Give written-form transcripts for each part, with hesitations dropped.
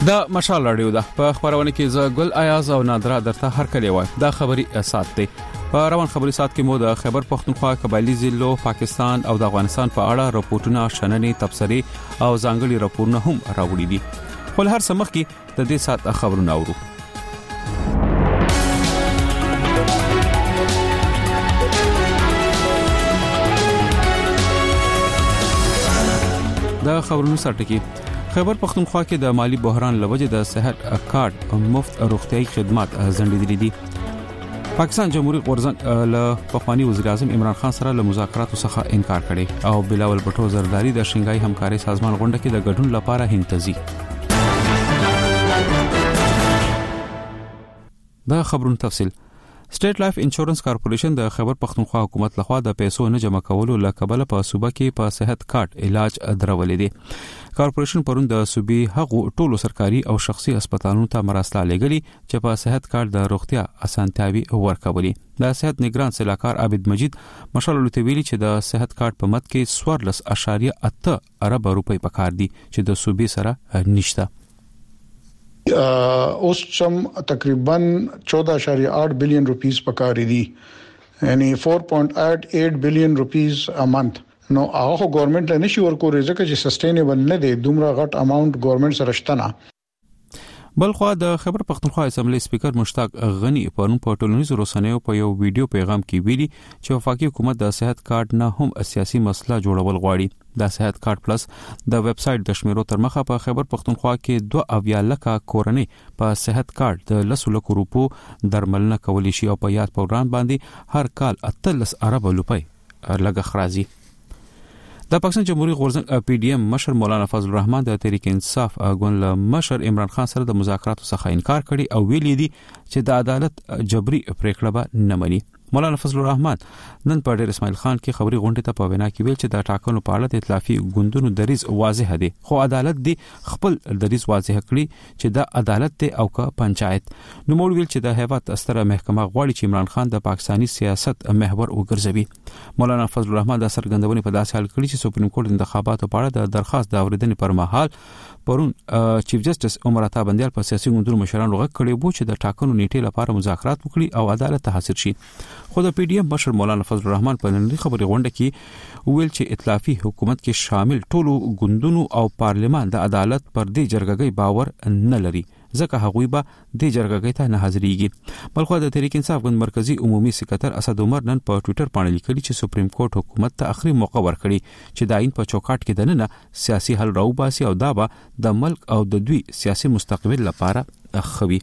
دا مشال رادیو ده په خبرونه کې ز ګل ایاز او نادرا درته هر کلی وای دا خبري اساس دی په روان خبري سات کې مو د خیبر پختونخوا قبایلی ضلعو پاکستان او د افغانستان په اړه راپورټونه شننې تبصري او ځانګړي راپورونه هم راوړي دي خو هر سمخ کې د دې سات خبرونه اورو دا خبرونه سره کې خیبر پختونخوا کې د مالی بحران لوجه د صحت کارت مفت روغتيایي خدمات ځنډېدلې دي پاکستان جمهوریت غورځنګ له پخوانی وزیر اعظم عمران خان سره له مذاکراتو څخه انکار کړي او بلاول بټو زرداری د شنګای همکاري سازمان غونډه کې د ګډون لپاره هنتزي دا خبرونه تفصیل سټیټ لایف انشورنس کارپوریشن د خیبر پختونخوا حکومت لخوا د پیسو نه جمع کولو لکبل په صوبه کې په صحت کارت علاج درولې دي کارپوریشن پرون د صوبې هغو ټولو سرکاري او شخصي هسپتالونو ته مرسته لګلي چې په صحت کارت د روغتیا اسانتیاوي ورکولي د صحت نگران سلاکار عابد مجید مشال لوتویلی چې د صحت کارت په مت کې 14.8 ارب روپۍ پکار دي چې د صوبې سره نشته اوس چم تقریبا 14.8 بلین روپیز پکاري دي یعنی 4.88 بلین روپیز ا منث نو هغه ګورنمنت له نشي ورکوي ځکه چې سستینبل نه دی دومره غټ اماونت ګورنمنت سره شته نه بلخو د خیبر پختونخوا اسمبلی سپیکر مشتاق غنی په ټولنیزو رسنیو په یو ویډیو پیغام کې ویلي چې وفاقي حکومت د صحت کارت نه هم سیاسي مسله جوړول غواړي د صحت کارت پلس د ویب سټ د شمیرو تر مخه په خیبر پختونخوا کې 2 لکه کورنۍ په صحت کارت د 10 لک روپو درملنه کولی شي او په یاد پروګرام باندې هر کال 13 ارب روپۍ لګ خرازي د پاکستان جمهوریت غورځنګ پی ډی ایم مشر مولانا فضل الرحمن د تحریک انصاف ګوند مشر عمران خان سره د مذاکراتو څخه انکار کړي او ویلي دي چې د عدالت جبري پریکړه به نه مني مولانا فضل الرحمن نن په ډیر اسماعیل خان کې خبري غونډه ته په وینا کې ویل چې د ټاکنو په اړه د ائتلافي ګوندونو دریز واضح دي خو عدالت دی خپل دریز واضح کړي چې د عدالت دی او که پنچایت نو مور ویل چې د هیواد ستره محکمه غواړي چې عمران خان د پاکستانی سیاست محور وګرځوي مولانا فضل الرحمن د سرګندونې په داسې حال کړي چې سپریم کورټ انتخاباتو په اړه د درخواست د اوریدنې پر مهال پرون چیف جسټس عمر عطا بندیال په سیاسي ګوندونو مشرانو غږ کړی وو چې د ټاکنو نیټې لپاره مذاکرات وکړي او عدالت ته حاصل شي خو د پی ډی ایم مشر مولانا فضل الرحمن په نننۍ خبري غونډه کې ویل چې ائتلافي حکومت کې شامل ټولو ګوندونو او پارلیمان د عدالت پر دې جرګګۍ باور نه لري ځکه هغوی به د جرګګۍ ته نه حاضرېږي بلخو د تحریک انصاف ګوند مرکزی عمومي سکرټر اسد عمر نن په ټوئیټر باندې لیکلي چې سپریم کورټ حکومت ته اخري موقع ورکړي چې د آئین په چوکاټ کې د نن سیاسي حل راوباسي او دا به د ملک او د دوی سیاسي مستقبل لپاره خوي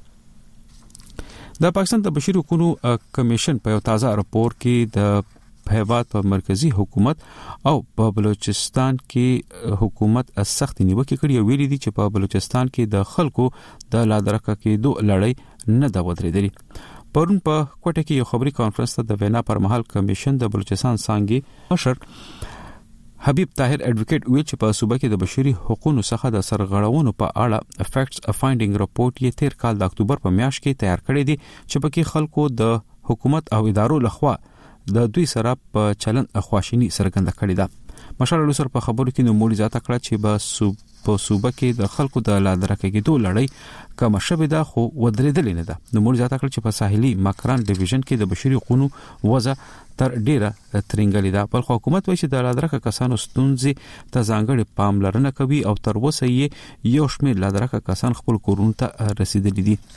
د پاکستان د بشري حقوقو کمیشن په یو تازه راپور کې د هیواد په مرکزی حکومت او په بلوچستان کې حکومت سخت نیوکه کړې ویلي دي چې په بلوچستان کې د خلکو د لادرکه کېدو لړۍ نه دا ودرېدلې پرون په کوټه کې یو خبري کانفرنس ته د وینا پر مهال کمیشن د بلوچستان څنګه مشر حبیب طاهر ایڈوکیټ ویل چې په صوبه کې د بشري حقوقو څخه د سرغړونو په اړه فیکټس فایندینګ رپورت یې تیر کال د اکتوبر په میاشت کې تیار کړی دی چې پکې خلکو د حکومت او ادارو لخوا د دوی سره په چلن خواشینی څرګنده کړې ده مشال لوسر په خبرو کې نو مولي ذاته کړه چې په صوبه کې د خلکو د لادرکه کېدو لړۍ کوم شبه ده خو ودرېدل نه ده نو مولي ذاته کړه چې په ساحلي مکران ډیویژن کې د بشري حقوقو وضع تر ډیره ترنګلې ده بل حکومت وایي چې د لادرکه کسانو ستونزې ته ځانګړي پاملرنه کوي او تر اوسه یې یو شمېر لادرکه کسان خپل کورونو ته رسیدلي دي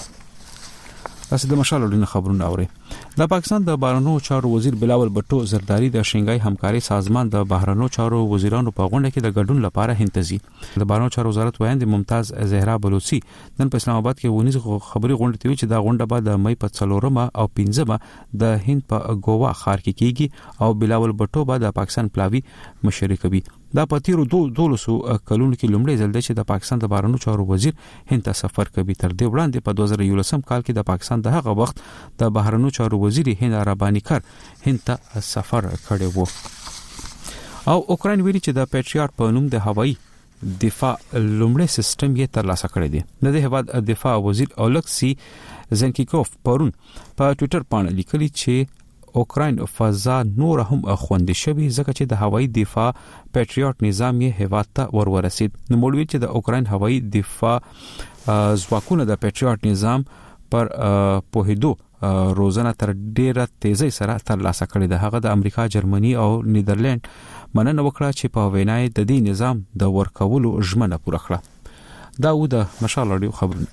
تاسو د مشال لري خبرونه اورئ د پاکستان د بهرنیو چارو وزیر بلاول بټو زرداری د شنګای همکاري سازمان د بهرنیو چارو وزیرانو په غونډه کې د ګډون لپاره هنتزي د بهرنیو چارو وزارت وایند ممتاز زهرا بلوچي نن په اسلام آباد کې ونیز خبري غونډه ته چې دا غونډه بعد د مې په 4 او 15 د هند په ګوا ښار کې کیږي او بلاول بټو بعد د پاکستان پلاوی مشري کوي دا په تیرو 200 کلونو کې لومړی ځل دی چې د پاکستان د بهرنیو چارو وزیر هند ته سفر کوي تر دې وړاندې په 2011 کال کې د پاکستان د هغه وخت د بهرنیو چارو وزیر هند عربانی کار هند ته سفر کړی وو او اوکرين ویلي چې د پیټریاټ په نوم د هوایي دفاع لومړی سیستم یې ترلاسه کړی دی د هیواد دفاع وزیر اولکسی زنکیکوف پرون په ټوئیټر باندې لیکلي چې اوکراین فضا نور هم خوندې شوی ځکه چې د هوایي دفاع پیټریوټ نظام یې هیواد ته ورسید. نو مولوی چې د اوکراین هوایي دفاع ځواکونه د پیټریوټ نظام پر پوهیدو روزنه تر ډیره تیزی سره ترلاسه کړې ده. هغه د امریکا، جرمني او نیدرلند مننه وکړه چې په وینای د دې نظام د ورکولو ژمنه پوره کړه. دا و د مشال رادیو خبرونه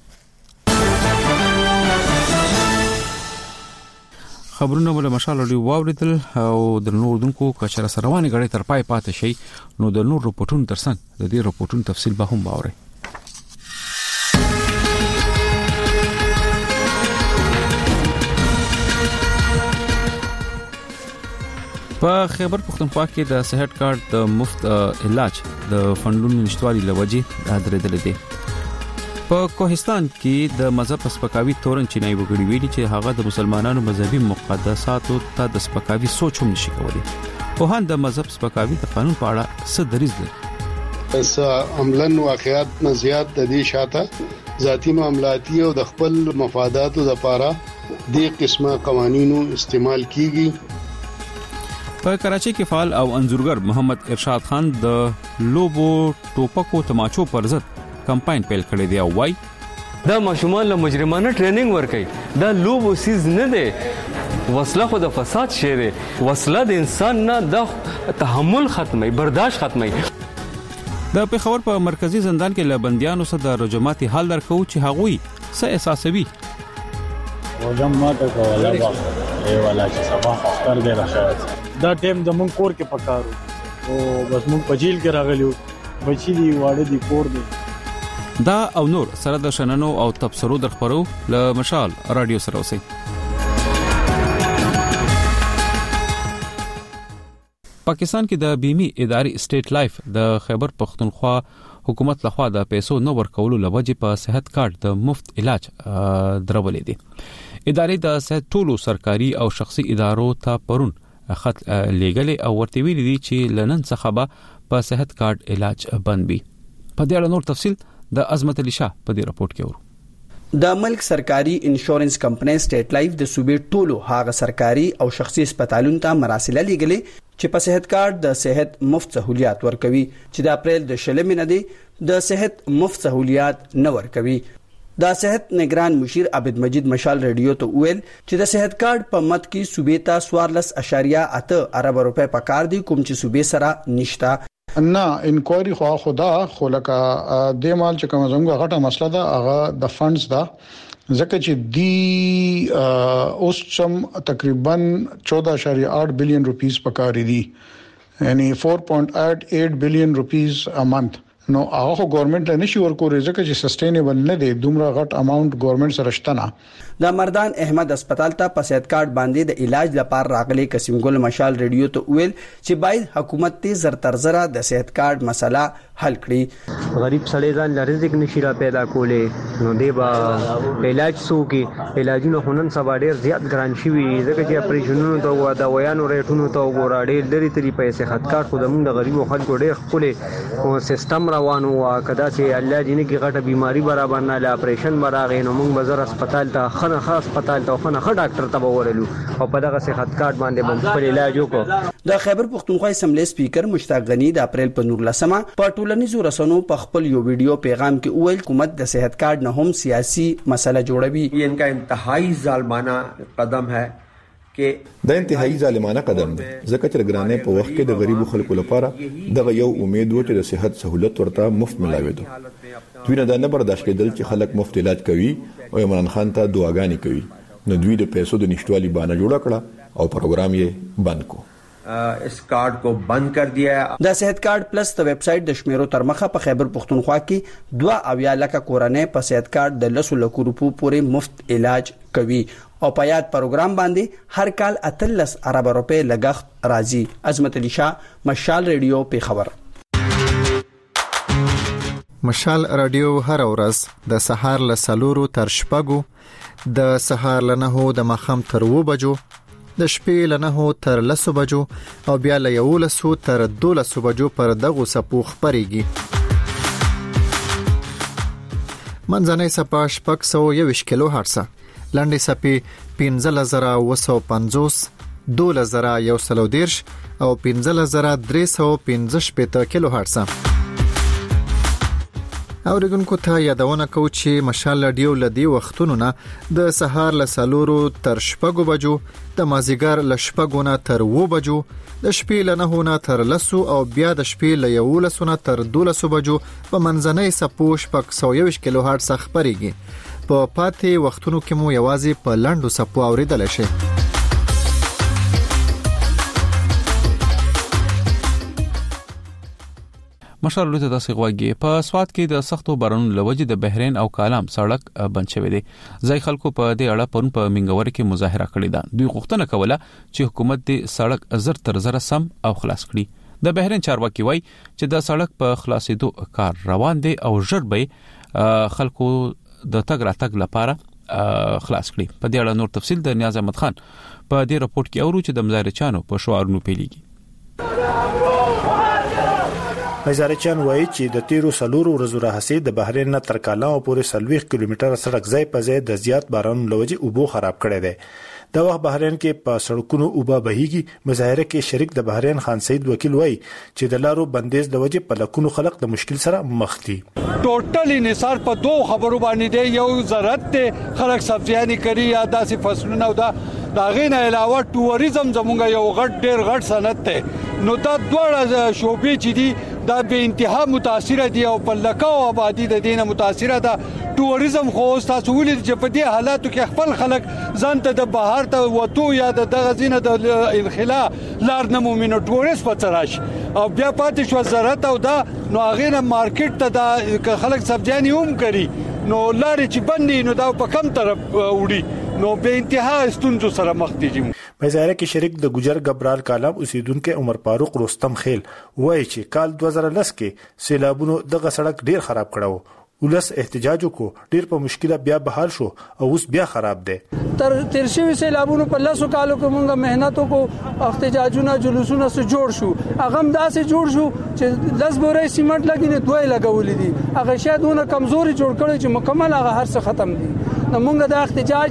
ول مشال رادیو واوریدل او د نور دونکو کچره سروانه غړي تر پای پاتې شي نو د نور رپورټونو ترڅنګ د دې رپورټونو تفصیل به هم باوري. په خیبر پختونخوا کې د صحت کارت د مفت علاج د فندونو نشټوالي لوجې درېدل دي. په کوهستان کې د مذهب سپکاوي تورن چینای وګړي ویلي چې هغه د مسلمانانو مذهبي مقدساتو ته د سپکاوي سوچ هم نشي کولای. په هان د مذهب سپکاوي د قانون په اړه څه دریځ لري؟ اس عملاً واقعیات نه زیات د دې شاته ذاتی معاملاتي او د خپل مفاداتو لپاره د قسمه قوانینو استعمال کیږي. په کراچۍ کې فعال او انځورګر محمد ارشاد خان د لوبو ټوپکو تماچو پر ضد کمپاین پیل کړی دی او وای دا ماشومان له مجرمانه ټریننګ ورکړي. دا لوبو سیز نه دی، وسله خو د فساد شی دی. وسله د انسان نه د تحمل ختمي، برداشت ختمي. د پیښور په مرکزی زندان کې لبندیانو سره د رجماتي حال درکو چې هغوی څه احساسوي. رجمات کوله ای والا چې سبا اختر دی راشه دا ټیم د مونږ کور کې پکارو او بس مونږ په جیل کې راغلیو بچی دی واړه دی کور دی. دا او نور سره د شننو او تبصرو در خبرو له مشال رادیو سره اوسئ. پاکستان کې د بیمي ادارې سټیټ لایف د خیبر پختونخوا حکومت لخوا د پیسو نو ورکولو لوجې په صحت کارت د مفت علاج درولې دي. ادارې د صحت ټولو سرکاري او شخصي ادارو ته پرون خط لیګل او ورته ویلي دي چې لنن څخه به په صحت کارت علاج بند وي. په دې اړه نور تفصیل د عظمت علي شاه په دې رپورت کې ورو. د ملک سرکاري انشورنس کمپنی سټیټ لایف د صوبې ټولو هغه سرکاري او شخصي هسپتالونو ته مراسله لیږلې چې په صحت کارت د صحت مفت سہولیات ورکوي چې د اپریل د 16 نه دی د صحت مفت سہولیات نه ورکوي. د صحت نگران مشیر عبد مجید مشال رادیو ته ویل چې د صحت کارت په مت کې صوبې ته 14.8 ارب روپے پکار دي کوم چې صوبې سره نشتا. نه انکوایری خدا خو لکه د مال چې کوم زموږه غټه مسله ده هغه د فندز ده ځکه چې دی اوس چم تقریبا 14.8 بلین روپیز پکاري دي یعنی 4.88 بلین روپیز ا منث. نو هغه ګورنمنت له نشي ورکوي ځکه چې سستینبل نه دی دومره غټ اماونت ګورنمنت سره شته نه. د مردان احمد هسپتال ته په صحت کارت باندې د علاج لپاره راغلي قسم ګل مشال رادیو ته ویل چې باید حکومت ته زر تر زره د صحت کارت مسله حل کړي. غریب سړی ځان لرزق نشي را پیدا کولې نو دی با علاج سو کې علاجونه خونن سبا ډیر زیات ګران شي ځکه چې اپریشنونو ته و دا ویانو ریټونو ته وګورا ډیر لري تری پیسې صحت کارت خو د غریبو خلکو ډیر خپل او سیستم روانو وا کدا چې الله دې نه کې غټه بیماری برابر نه ل اپریشن براغې نو موږ بازار هسپتال ته خاص هسپتال ته خو ډاکټر ته ورلو او په دغه صحت کارت باندې باندې خپل علاج وکړو. د خیبر پختونخوا اسمبلی سپیکر مشتاق غنی د اپریل په 19 په ټولنیزو رسنیو په خپل یو ویډیو پیغام کې ویل حکومت د صحت کارت نه هم سیاسي مسله جوړوي. یہ ان کا انتہائی ظالمانہ قدم ہے دا انتهایی ظالمانه قدم دی ځکه چې ګرانې په وخت کې د غریبو خلکو لپاره دغه یو امید و چې د صحت سہولت ورته مفت ملاوي. دوی نه دا نه برداشت کېدل چې خلک مفت علاج کوي او عمران خان ته دعاګانې کوي نو دوی د پیسو د نشټوالي بانه جوړ کړه او پروګرام یې بند کو. اس کارت کو بند کر دیا. د صحت کارت پلس د ویب سټ د شمیرو تر مخه په خیبر پختونخوا کې 2 لک کورنۍ په صحت کارت د 10 لک روپو پورې مفت علاج کوي او په یاد پروګرام باندې هر کال 13 ارب روپے لګښت راځي. عظمت علي شاه مشال رادیو په خبر. مشال رادیو هر ورځ د سهار له 4 تر 6 د سهار له 9 د مخام تر 2 بجو د شپې له 9 تر 10 بجو او بیا له 11 تر 12 بجو پر دغه سپو خبريږي. منځنۍ سپا 621 کیلو هرتز، لنډې سپې 15950 12130 او 15315 کیلو هرتز. اوریدونکو ته یادونه کوم چې مشال رادیو لدی وختونو نه د سهار ل 4 تر 6 بجو، د مازیګر ل 6 نه تر 9 بجو، د شپې ل 9 نه تر 10 او بیا د شپې ل 11 نه تر 12 بجو په منځنۍ سپوش په 120 کیلو هرتز خبريږي. په پاتې وختونو کې مو یوازې په لاندو سپو اوریدل شي. مشال ورته داسې غواګي په سواد کې د سختو بارانونو لوجې د بحرین او کالام سړک بند شوی دی. ځای خلکو په دې اړه پرون په منګور کې مظاهره کړې ده. دوی غوښتنه کوله چې حکومت دې سړک زر تر زر سم او خلاص کړي. د بحرین چارواکي وایي چې د سړک په خلاصېدو کار روان دی او ژر به خلکو د تګ راتګ لپاره خلاص کړي. په دې اړه نور تفصیل د نیاز احمد خان په دې راپورټ کې اورو چې د مظاهرچانو په شعارونو پیلېږي. مزارچان وایي چې د 13 ورځو راهسي د بحرین نه تر کالام پورې 40 کیلومتر سړک ځای په ځای د زیات باران لوجې اوبو خراب کړي دي. د وخت بحرین کې په سړکونو اوبه بهيږي. مظاهره کې شریک د بحرین خان سید وکیل وایي چې د لارو بندیز د وجې په لکونو خلک د مشکل سره مخ دي. ټوټل انحصار په دوه خبرو باندې دی. یو زراعت ته خلک سبزیانې کوي یا داسې فصلونه او دا غینه علاوه ټوریزم زمونږ یو ډېر غټ صنعت ته. نو دا دواړه شوبې چې دي دا به انتها متاثر دي او په لکاو آبادی د دینه متاثر ده. ټوریزم خو تاسو ولید چې په دې حالاتو کې خپل خلک ځان ته د بهر ته وته یا د غزینه د انخلا لار نه مومینو ټوریست په تراش او بیا پاتې شو زراعت او دا نو غینه مارکیټ ته د خلک سبزیانې هم کوي نو لارې چې بندي نو دا په کم طرف وړي نو به انتها ستونزو سره مخ دي. مظاهره کې شریک د ګجر غبرال کالام اوسیدونکو عمر فاروق رستم خیل وایي چې کال 2010 کې سیلابونو دغه سړک ډیر خراب کړو. ولس احتجاج وکړو، ډیر په مشکله بیا بحال شو او اوس بیا خراب دی. تر شوي سیلابونو په لاسو کالو کې مونږه مهنت وکړو، احتجاجونه جلوسونه سره جوړ شو. هغه هم داسې جوړ شو چې 10 بورې سیمنټ لګي نه دوی لګولې دي. هغه شاید کمزوري جوړ کړي چې مکمل هغه هر څه ختم دي. نو مونږ د احتجاج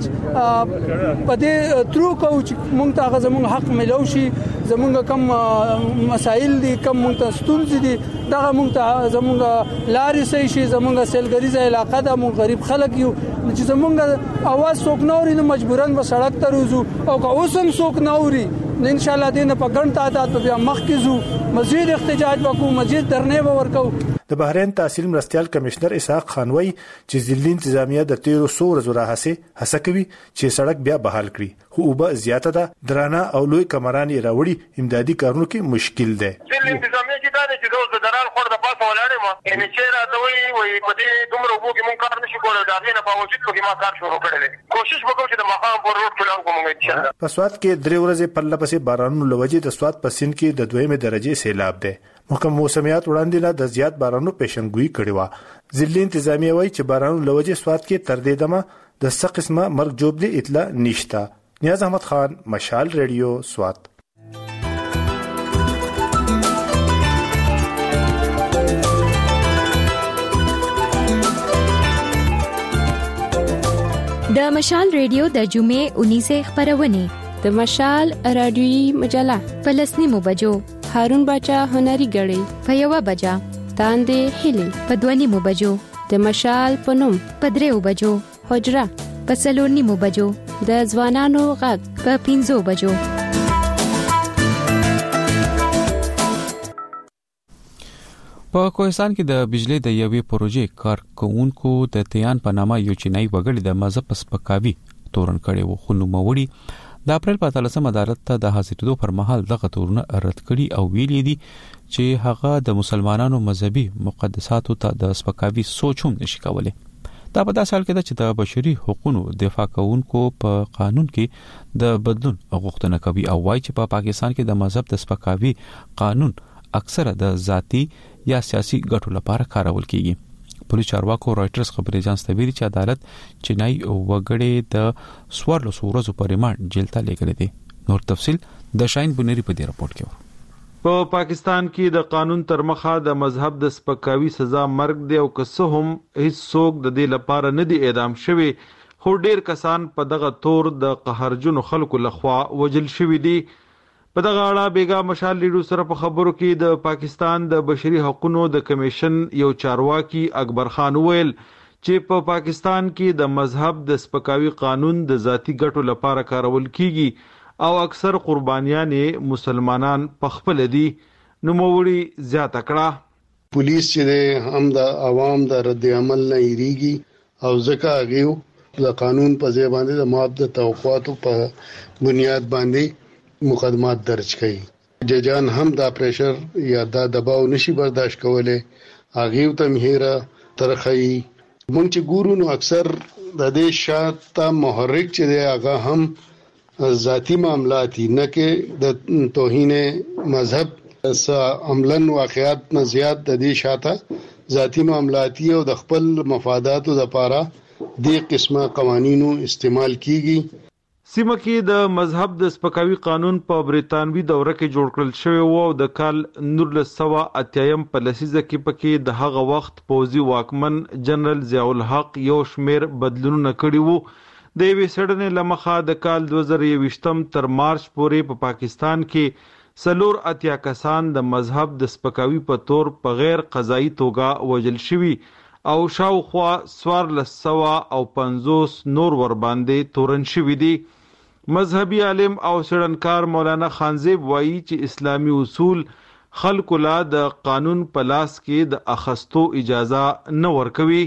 په دې ترو کوو چې مونږ ته هغه زموږ حق ملو شي. زموږ کم مسائل دي، کم مونږ ته ستونزې دي، دغه مونږ ته زموږ لارې صحیح شي. زموږ سیلګریزه علاقه ده، مونږ غریب خلک یو چې زموږ اواز څوک نوري نو مجبورن به سړک ته روزو او که اوس هم څوک نوري ان شاء الله دینه په ګڼ تعداد په بیا مخ کې زو مزید احتجاج وکړو، مزید درنه ورکو. د بحرین تحصیل مرستيال کمشنر اسحاق خان وایي چې ځلې انتظامیه د 1300 ورځو راهسي هڅه کوي چې سړک بیا بحال کړي، خو اوبه زیاته ده، درانه او لوی کمران یې راوړي، امدادي کارونو کې مشکل ده. ځلې انتظامیه چې دا چې د درال خور د پاسه ولاړې ما ان چې راته وایي په دې دومره وګو کې مونږ کار نشو کولای. دا غینه په وجود کې ما کار شروع کړل. کوشش وکړو چې د مخام پر روډ پلان کوم ان شاء الله. په سواد کې 3 ورځې په لپسې بارانونو لوجې د سواد په سین کې د 2مه درجه سیلاب ده. محکم موسمیات وړاندې نه د زیات بارانونو پیشنګوئی کړې و. ځلې انتظامیه وایي چې بارانونو لوجې سواد کې تر دې دمه د څه قسمه مرګ جوړې اطلاع نشته. نیاز احمد خان، مشال ریډیو، سواد. د مشال ریډیو د جمعې 19 خبرونه د مشال رادیوي مجله فلسطیني بجو هارون باچا هنري غړي په 1 بجا تاندې هلي په 2 بجو د مشال پنوم په 3 بجو حجره په 4 بجو د ځوانانو غږ په 5 بجو. په کوهستان کې د بجلی د یوې پروژې کارکونکو د تیان په نامه یو چینایي وګړي د مذهب سپکاوي تورن کړي وو، خو نوموړي د اپریل په 13 عدالت ته د حاضرېدو پر مهال دغه تورونه رد کړي او ویلي دي چې هغه د مسلمانانو مذهبي مقدساتو ته د سپکاوي سوچ هم نشي کولای. دا په داسې حال کې ده چې د بشري حقوقو دفاع کوونکو په قانون کې د بدلون غوښتنه کوي او وایي چې په پاکستان کې د مذهب د سپکاوي قانون اکثره د ذاتی یا سیاسي ګټو لپاره کارول کیږي. پولیس چارواکو رائټرز خبري اژانس ته ویلي چې عدالت چینایي وګړي د 14 ورځو پر ریماند جیل ته لېږلي دي. نور تفصيل د شاین بنيري په دې راپورټ کې. په پاکستان کې د قانون تر مخه د مذهب د سپکاوي سزا مرګ دی او که څه هم هیڅ څوک د دې لپاره نه دی اعدام شوی، خو ډیر کسان په دغه تور د قهرجنو خلکو لخوا وجل شوي دي. په دغه اړه بیګا مشال لیډو سره په خبرو کې د پاکستان د بشري حقوقو د کمیشن یو چارواکي اکبر خان ویل چې په پاکستان کې د مذهب د سپکاوي قانون د ذاتی ګټو لپاره کارول کیږي او اکثر قربانیان مسلمانان په خپل دي. نوموړي زیاته کړه پولیس چې هم د عوام د رد عمل نه یریږي او ځکه هغه د قانون په ځای باندې د ماب د توقعاتو په بنیاد باندې مقدمات درج کړي. ججان هم دا پریشر یا دا دباو نشي برداشت کولای. هغه ته مهره ترخی مونږ چې ګورو نو اکثر د دې شاته محرک چې دی هغه هم ذاتی معاملات نه کې د توهین مذهب عملاً واقعات نه زیات د دې شاته ذاتی معاملاتي او د خپل مفاداتو لپاره د قسمه قوانینو استعمال کیږي. سیمه کې د مذهب د سپکاوي قانون په بریتانوي دوره کې جوړ کړل شوی و او د کال 1980 په لسیزه کې پکې د هغه وخت پوځي واکمن جنرال ضیاء الحق یو شمیر بدلونونه کړي وو. د یوې څېړنې له مخه د کال 2020 تر مارچ پورې په پاکستان کې 4 کسان د مذهب د سپکاوي په تور په غیر قضایي توګه وژل شوي او شاوخوا 1450 نور ور باندې تورن شوي دي. مذهبي عالم او څېړنکار مولانا خانزیب وایي چې اسلامي اصول خلکو لا د قانون په لاس کې د اخستو اجازه نه ورکوي.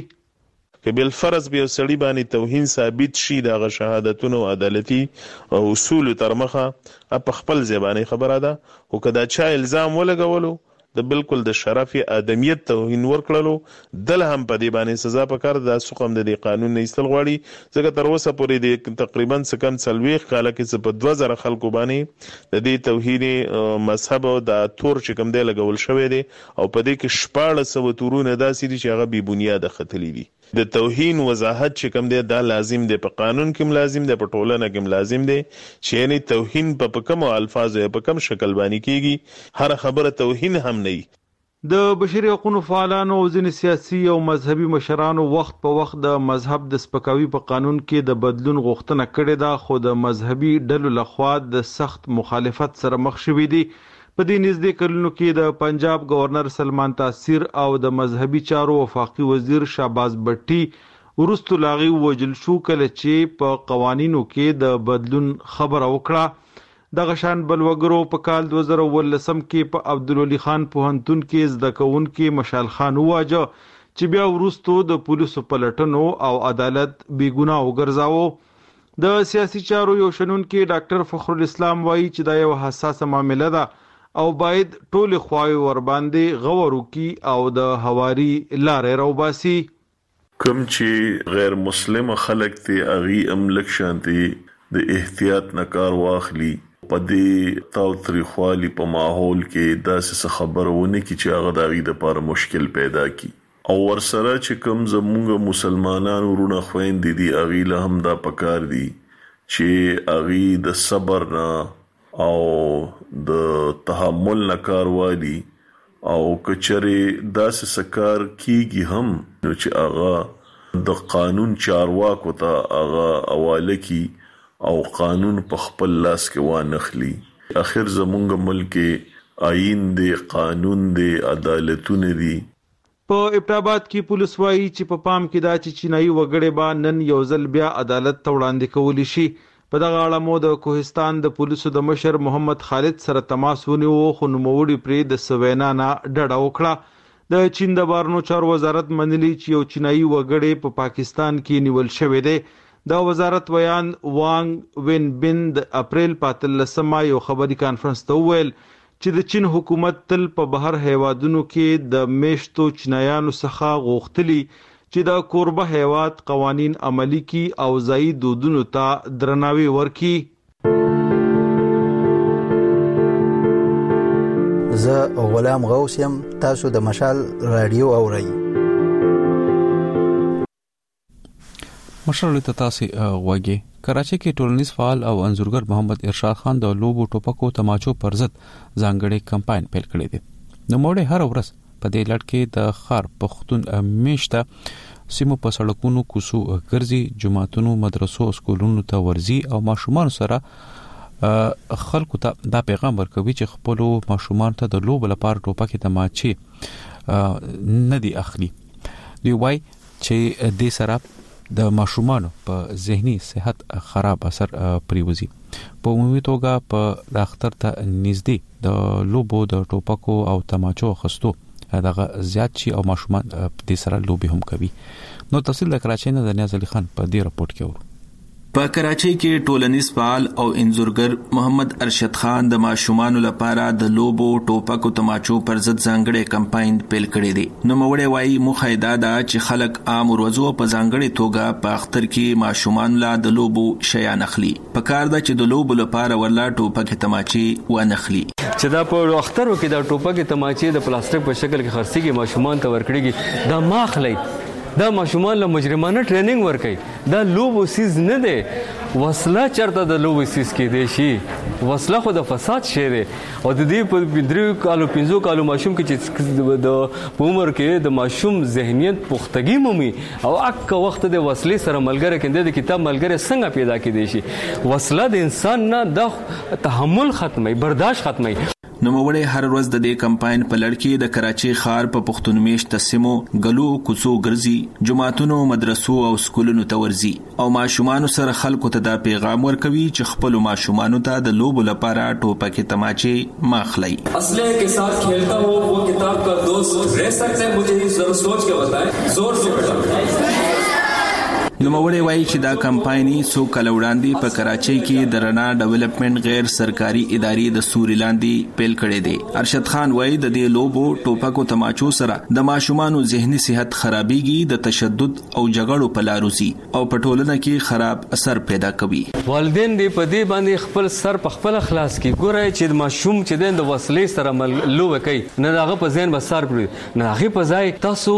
که بل فرض به سړی باندې توهین ثابت شي د شهادتونو عدالتي او اصول تر مخه په خپل ځبانه خبره ده او کدا چا الزام ولګولو د بالکل د شرف ادمیت توهین ورکړلو دل هم په دې باندې سزا پکار د سقم د قانون نه استل غواړي. ځکه تر اوسه پورې د تقریبا سکم 40 کال کې په 2000 خلکو باندې د دې توهین مذهب او د تور چې کوم دی لګول شوی دی او په دې کې 1400 تورونه داسې دي چې هغه بی بنیاد خطلی دي. د توهین وضاحت چې کوم دی دا لازم دی په قانون کې لازم دی په ټولنه کې لازم دی چې یعنی توهین په کوم الفاظ او په کوم شکل باندې کیږي هر خبره توهین هم نه. د بشري حقوقو فعالانو او ځینې سیاسي او مذهبي مشرانو وخت په وخت د مذهب د سپکاوي په قانون کې د بدلون غوښتنه کړې ده خو د مذهبي ډلو لخوا د سخت مخالفت سره مخ شوي دي. په دې نږدې کلونو کې د پنجاب گورنر سلمان تاثیر او د مذهبي چارو وفاقي وزیر شهباز بټي ورستو لاغي وجل شو کله چې په قوانینو کې د بدلون خبره وکړه. دغه شان بل وګړو په کال 2019 کې په عبدالولي خان پوهنتون کې زده کوونکي مشال خان واجه چې بیا ورستو د پولیسو پلټنو او عدالت بې ګناه وګرځاوه. د سیاسي چارو یو شنونکي ډاکټر فخر الاسلام وایي چې دا یو حساسه معامله ده او باید ټول خواوې ور باندې غور وکړي او د هواري لارې راوباسي. کوم چې غیر مسلم خلک ته اغي املک شانتي د احتیاط نه کار واخلي په دې تاوتریخوالي په ماحول کې داسې خبرونه کی چې هغه د اغي د لپاره مشکل پیدا کی او ورسره چې کوم زموږ مسلمانانو ورونه خويندې دي اغي له هم دا پکار دي چې اغي د صبر نه او د تحمل نه کار والی او کچره داسې سکار کیږي هم نو چې هغه د قانون چارواکو ته هغه حواله کی او قانون په خپل لاس کې وانخلي. اخر زمونږ ملک آئین دی قانون دی عدالتونه دي. په ابتاباد کې پولیس وایي چې په پام کې دا چې چینایي وګړي با نن یو ځل بیا عدالت ته وړاندې کولی شي. په دغه اړه مو د کوهستان د پولیسو د مشر محمد خالد سره تماس ونیو خو نوموړي پرې د سوینا نه ډډه وکړه. د چین د بهرنیو چارو وزارت منلي چې یو چینایي وګړي په پاکستان کې نیول شوی دی. دا وزارت ویان وانګ وین بن د اپریل 15 یو خبري کانفرنس ته ویل چې د چین حکومت تل په بهر هیوادونو کې د میشتو چینایانو څخه غوښتلي چې د کوربه هیواد قوانین عملی کی او ځای دودونو ته درناوی ورکړي. زه غلام غوث یم، تاسو د مشال رادیو اورئ. مشرل ته تاسو غوږی کراچي کې ټولنیز فعال او انځورګر محمد ارشاد خان د لوبو ټوپکو تماچو پر ضد ځانګړي کمپاین پیل کړی دی. نو موږ هر ورځ په دې لړ کې د خار پښتون میشته سیمو په سړکونو کوڅو ګرځي، جماعتونو، مدرسو او سکولونو ته ورځي او ماشومان سره خلکو ته دا پیغام ورکوي چې خپل ماشومان ته د لوب لپاره ټوپک تماچي نه دی اخلي. دی وای چې د سره د ماشومان په ذهني صحت خراب اثر پریوزي. په عمومي توګه په ډاکټر ته نږدې د لوبو د ټوپکو او تماچو خستو دغه زیات شي او ماشومان د سره لوبي هم کوي. نو تفصیل د کراچۍ نه د نیاز علي خان په دې راپورټ کې ورو. په کراچۍ کې ټولنیز فعال او انځورګر محمد ارشد خان د ماشومانو لپاره د لوبو ټوپکو تماچو پر ضد ځانګړی کمپاین پیل کړی دی. نو موړی وایي موخه دا ده چې خلک عام ورځو په ځانګړي توګه په اختر کې ماشومان لا د لوبو شیان اخلي. په کار ده چې د لوبو لپاره ورلا ټوپک تماچي ونخلي. چې دا په اخترو کې د ټوپک تماچي د پلاستیک په شکل کې خرڅيږي ماشومان ته ورکړيږي. دا ماخلي دا ماشومان له مجرمانه ټریننګ ورکړي. دا لوب وسیز نه دی. وسله چرته د لوب وسیز کې دی شي. وسله خو د فساد شی دی او د دې په 3 کالو 5 کالو ماشوم کې چې د عمر کې د ماشوم ذهنیت پختګي مومي او اکه وخت د وسلې سره ملګری کېند د کتاب ملګری څنګه پیدا کېدی شي. وسله د انسان نه د تحمل ختمي، برداشت ختمي. نو موړی هر ورځ د دې کمپاین په لړ کې د کراچۍ ښار په پښتون میشت سیمو ګلو کوڅو ګرځي، جماعتونو، مدرسو او سکولونو ته ورځي او ماشومانو سره خلکو ته دا پیغام ورکوي چې خپل ماشومانو ته د لوبو لپاره ټوپک تماچي ماخلي. اسلحے کے ساتھ کھیلتا ہو وہ کتاب کا دوست رہ سکتا ہے، مجھے یہ ضرور سوچ کے بتائیں. زور سے بیٹا. نو موړی وایي چې دا کمپایني څو کال وړاندې په کراچۍ کې د رڼا ډیولپمنٹ غیر سرکاري ادارې د سوري لاندې پیل کړی دی. ارشد خان وایي د دې لوبو ټوپکو تماچو سره د ماشومانو ذهني صحت خرابېږي، د تشدد او جګړو په لار وځي او په ټولنه کې خراب اثر پیدا کوي. والدین دې په دې باندې خپل سر په خپل خلاص کې ګورای چې ماشوم چې د وسلې سره لوب کوي نه داغه په ذهن بسار پړي نه هغه په ځای تاسو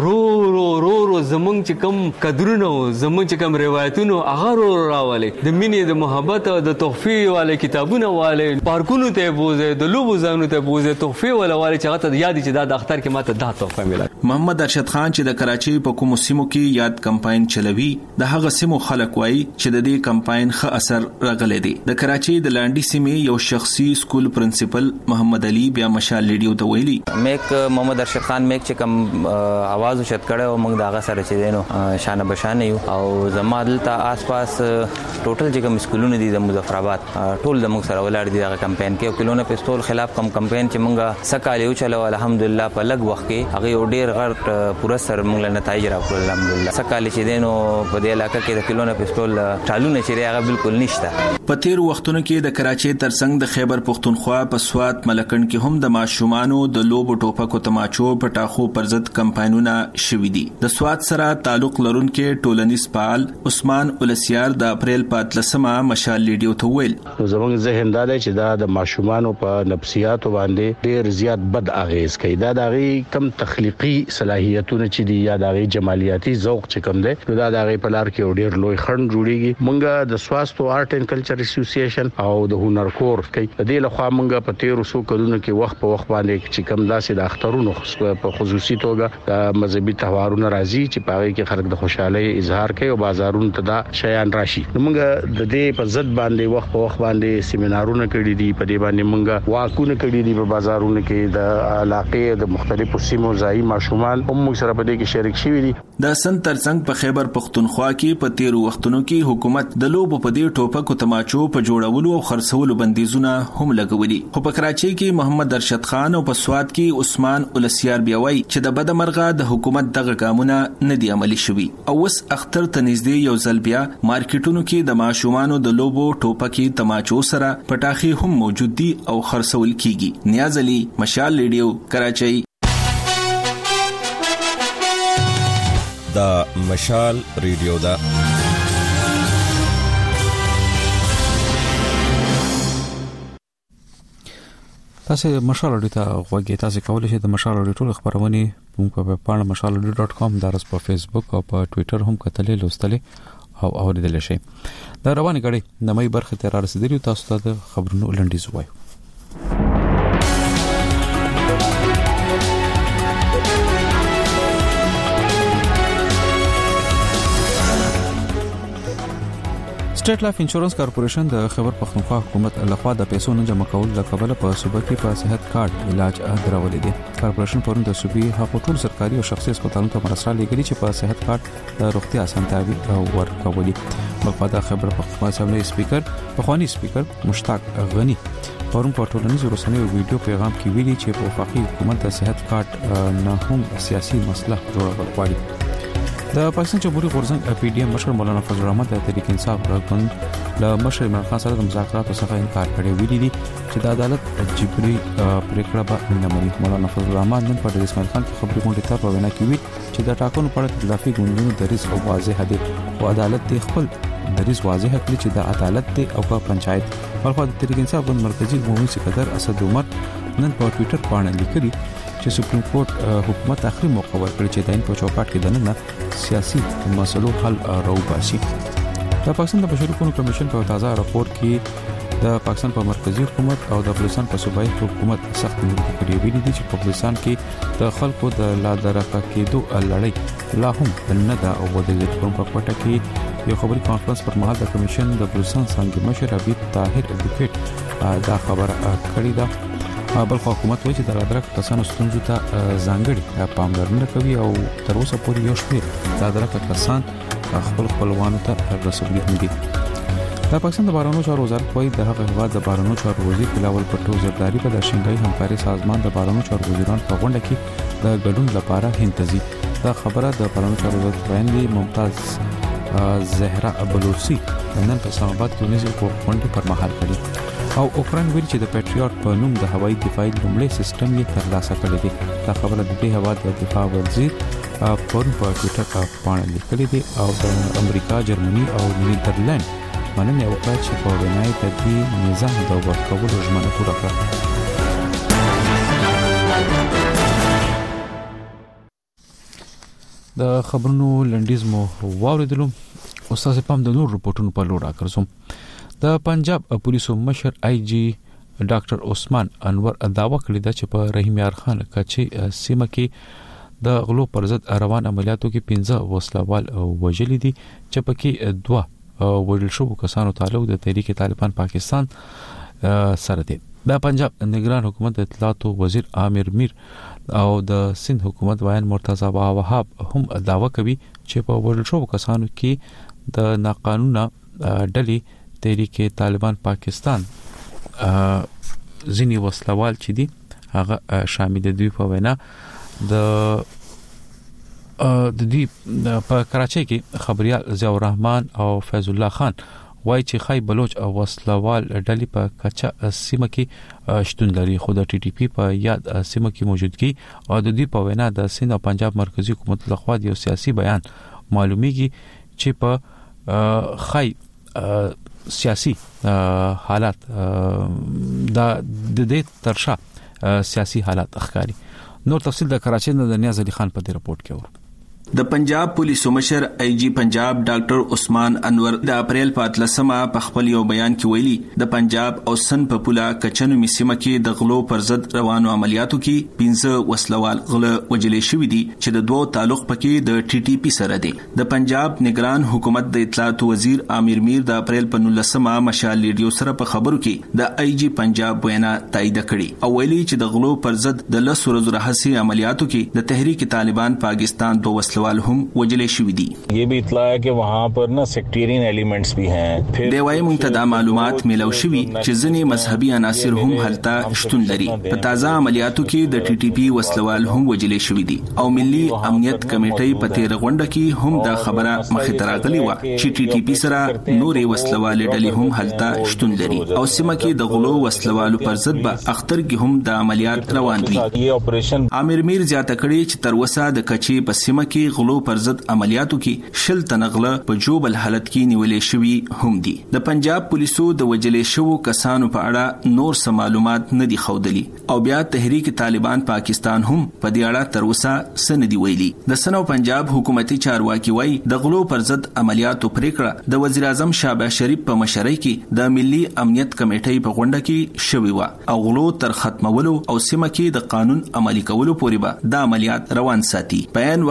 رو زمونږ چې کم قدرونه زموږ چې کوم روایتونو هغه راولي د مینې د محبت او د تحفې والے کتابونه والے پارکونو ته بوزي د لوبو ځایونو ته بوزي تحفې والے چې هغه ته یاد چې دا د اختر کې ماته دا تحفه ملي. محمد ارشد خان چې د کراچۍ په کوم سیمو کې یاد کمپاین چلوي د هغه سیمو خلک وایي چې د دې کمپاین ښه اثر راغلی دی. د کراچۍ د لاندې سیمې یو شخصي سکول پرنسپل محمد علي بیا مشال لیډیو ته ویلي میک محمد ارشد خان میک چې کوم आवाज وشت کړه او موږ داغه سره چې دینو شانه بشانه یو او زما دلته آس-پاس ټوټل چې کوم سکولونه دي د مظفر آباد ټول د موږ سره ولاړ دي دغه کمپاین کې. کلونه پستول خلاف کوم کمپاین چې موږ سکاله یو چلو الحمدلله په لږ وخت کې هغه ډیر غړ پوره سر موږ له نتایج راکړل الحمدلله. سکاله چې دینو په دې علاقې کې د کلونه پستول چالونه چې هغه بالکل نشته. په تیر وختونو کې د کراچۍ ترڅنګ د خیبر پختونخوا په سوات ملکن کې هم د ماشومانو د لوبو ټوپکو تماچو په ټاخو پر ضد کمپاینونه شوي دي. د سوات سره تعلق لرونکي ټولنیز فعال عثمان اولسیار د اپریل په 13مه مشال لیډیو ته ویل زموږ ذهن دا دی چې دا د ماشومانو په نفسیاتو باندې ډیر زیات بد اغیز کوي. دا دغه کم تخلیقي صلاحیتونه چې دي یا دغه جمالیاتي ذوق چې کم دی نو دا دغه په لار کې ډیر لوی خنډ جوړیږي. مونږ د سواستو آرټ اینڈ کلچر اسوسییشن او د هنر کور کې د دې لخوا مونږ په 1300 کلونو کې وخت په وخت باندې چې کم داسې د اخترونو په خصوصي توګه د مذهبي تهوارونو راځي چې په هغه کې خلک د خوشحالي اظهار کوي او بازارونو ته دا شیان راشي. نو موږ د دې په ضد باندې وخت په وخت باندې سیمینارونه کړي دي، په دې باندې موږ واکونه کړي دي په بازارونو کې د علاقې د مختلفو سیمو ځای ماشومان هم موږ سره په دې کې شریک شوي دي. د سن ترڅنګ په خیبر پختونخوا کې په 13 وختونو کې حکومت د لوبو په دې ټوپکو تماچو په جوړولو او خرڅولو بندیزونه هم لګولي. خو په کراچۍ کې محمد ارشد خان او په سوات کې عثمان اولسیار بیا وایي چې د بدمرغه د حکومت دغه ګامونه نه دي عملي شوي او اوس اختر ته نږدې یو ځل بیا مارکیټونو کې د ماشومانو د لوبو ټوپکي تماچو سره پټاخي هم موجود دي او خرڅول کیږي. نیاز علي مشال لیډیو کراچۍ. دا مشال ریډیو دا تاسو مشال اړیته غوږی تاسو کولای شئ د مشال اړیټو ټول خبرونه په پاڼه mashalaudio.com درس په فیسبوک او په ټوئیټر هم کتلې لوستلې او اوریدل شئ. دا روانه غړي نمای برخه ته را رسیدلی تاسو ته د خبرونو لنډیز وایو. سټیټ لایف انشورنس کارپوریشن د خیبر پختونخوا حکومت لخوا د پیسو نه جمع کول لپاره په صوبه کې په صحت کارت علاج درولې دي. کارپوریشن پرون د صوبې حق ټول سرکاري او شخصي هسپتالونو ته مرسته لګړي چې په صحت کارت د روغتیا اسانتیاوي ورکولي. په د خیبر پختونخوا اسمبلی سپیکر پخوانی سپیکر مشتاق غنی پرون په ټولنیزو رسنیو ویډیو پیغام کې ویلي چې په وفاقي حکومت د صحت کارت نه هم سیاسي مسله جوړول غواړي. د پاکستان جمهوریت غورځنګ پی ډی ایم مشر مولانا فضل الرحمن د تحریک انصاف راغون له مشر عمران خان سره د مذاکراتو څخه انکار کړی ویلي دي چې د عدالت جبري پریکړه به نه مني. مولانا فضل الرحمن نن په اسماعیل خان کې خبري غونډه ته په وینا کې ویل چې د ټاکنو په اړه اختلافي ګوندونو دریځ او واضح دي او عدالت د خپل دریځ واضح کړی چې د عدالت دی او په پنچایت. ولخوا د تحریک انصاف ګوند مرکزی عمومي سکرټر اسد عمر نن په ټوئیټر باندې لیکلي چې سپریم کورټ حکومت اخري موقع ورکړي چې د په چوکاټ کې دننه سیاسي مسلو حل راوباسي. د پاکستان د بشري حقوقو کمیشن په تازه راپور کې د پاکستان په مرکزی حکومت او د بلوچستان په صوبایي حکومت سخت نیوکې کړې ویلي دي چې په بلوچستان کې د خلکو د لا درکه کېدو لړۍ لا هم نه دا او د لیکونو په کوټه کې یو خبري کانفرنس پر مهال د کمیشن د بلوچستان څنګه مشر عبید طاهر اډوکیټ دا خبره کړې ده. بل حکومت وایي چې د لادرک کسانو ستونزو ته ځانګړي پاملرنه کوي او تر اوسه پورې یو شمېر لادرک کسان خپل خپلوانو ته رسولي دي. د پاکستان د بهرنیو چارو وزارت وایي د هغه هیواد د بهرنیو چارو وزیر بلاول پټو زرداری په د شنګای همکاري سازمان د بهرنیو چارو وزیرانو په غونډه کې د ګډون لپاره هند ځي. دا خبره د بهرنیو چارو وزارت وایي ممتاز زهرا بلوچی نن په اسلام آباد کې ونیزو په غونډه پر مهال کړي او اوکران ویل چې د پیټریوټ په نوم د هوایي دفاعي لومړی سیستم یې ترلاسه کړی دی. دا خبره د دې هیواد د دفاع وزیر پرون په ټوئیټر باندې لیکلې ده او د امریکا، جرمني او نیدرلند مننه وکړه چې په وینای د دې نظام د ورکولو ژمنه پوره کړه. د خبرونو لنډیز مو واوریدلو. استاد پام د نور رپورټونو په لور راکړم. د پنجاب پولیسو مشر آی جی ډاکټر عثمان انور داوا کړی دا چې په رحیم یار خان کچي سیمه کې د غلو پر ضد روان عملیاتو کې 15 وسلوال وژل دي چې پکې 2 وژل شو کسانو تعلق د تحریک طالبان پاکستان سره دي. د پنجاب نگران حکومت د اطلاعاتو وزیر عامر میر او د سند حکومت وایي مرتضی وهاب هم داوا کوي چې په وژل شو کسانو کې د ناقانونه ډلې تحریک طالبان پاکستان ځینی وسلوال چې دي هغه شامل دي. په وینا د دې په کراچۍ کې خبريال ضیاء الرحمن او فیض الله خان وایي چې خای بلوچ او وسلوال ډلې په کچا سیمه کې شتون لري خو د ټي ټي پی په یاد سیمه کې موجودګي او د دې په وینا د سند او پنجاب مرکزی حکومت لخوا یو سیاسي بیان معلومیږي چې په خای سیاسي حالات د دې ترشا سیاسي حالات اخکاری. نور تفصیل د کراچۍ نه د نیاز علي خان په دې رپورت کې ورو. د پنجاب پولیسو مشر آی جی پنجاب ډاکټر عثمان انور د اپریل په 13مه په خپل یو بیان کې ویلي د پنجاب او سن په پوله کچنو میسمه کې د غلو پر ضد روانو عملیاتو کې 15 وسلوال غله وجلې شوې دي چې د دوه تعلق پکې د ټي ټي پی سره دي. د پنجاب نگران حکومت د اطلاعات وزیر عامر میر د اپریل په 19مه مشال ریډیو سره په خبرو کې د آی جی پنجاب وینا تایید کړي او ویلي چې د غلو پر ضد د 10 ورځو راهسي عملیاتو کې د تحریک طالبان پاکستان دوه وسلوال هم وجلې شوې دي. یہ بھی اطلاع ہے کہ وہاں پر نا سیکٹیرین ایلیمنٹس بھی ہیں. د وای منتدا معلومات ملو شوي چې ځینې مذهبي عناصر هم هلته شتون لري. په تازه عملیاتو کې د ټي ټي پی وسلوال هم وجلې شوې دي او ملي امنیت کمیټې په تیر غونډه کې هم دا خبره مخې ته راغلي و چې ټي ټي پی سره نورې وسلوال ډلې هم هلته شتون لري او سیمه کې د غلو وسلوالو پر ضد به اختر کې هم د عملیات روان دي. عامر میر زیاته کړي چې تر اوسه د کچي په سیمه کې غلو پر ضد عملیاتو کې شل تنغله په جوبل حالت کې نیولې شوی هم دي. د پنجاب پولیسو د وجلې شوو کسانو په اړه نور څه معلومات نه دي خودلی او بیا تحریک طالبان پاکستان هم په دې اړه تر اوسه څه نه دی ویلي. د سنو پنجاب حکومتي چارواکي وایي د غلو پر ضد عملیاتو پریکړه د وزیر اعظم شهباز شریف په مشرۍ کې د ملي امنیت کمیټې په غونډه کې شوی و او غلو تر ختمولو او سیمه کې د قانون عملي کولو پورې به د عملیات روان ساتي. په عین وخت کې د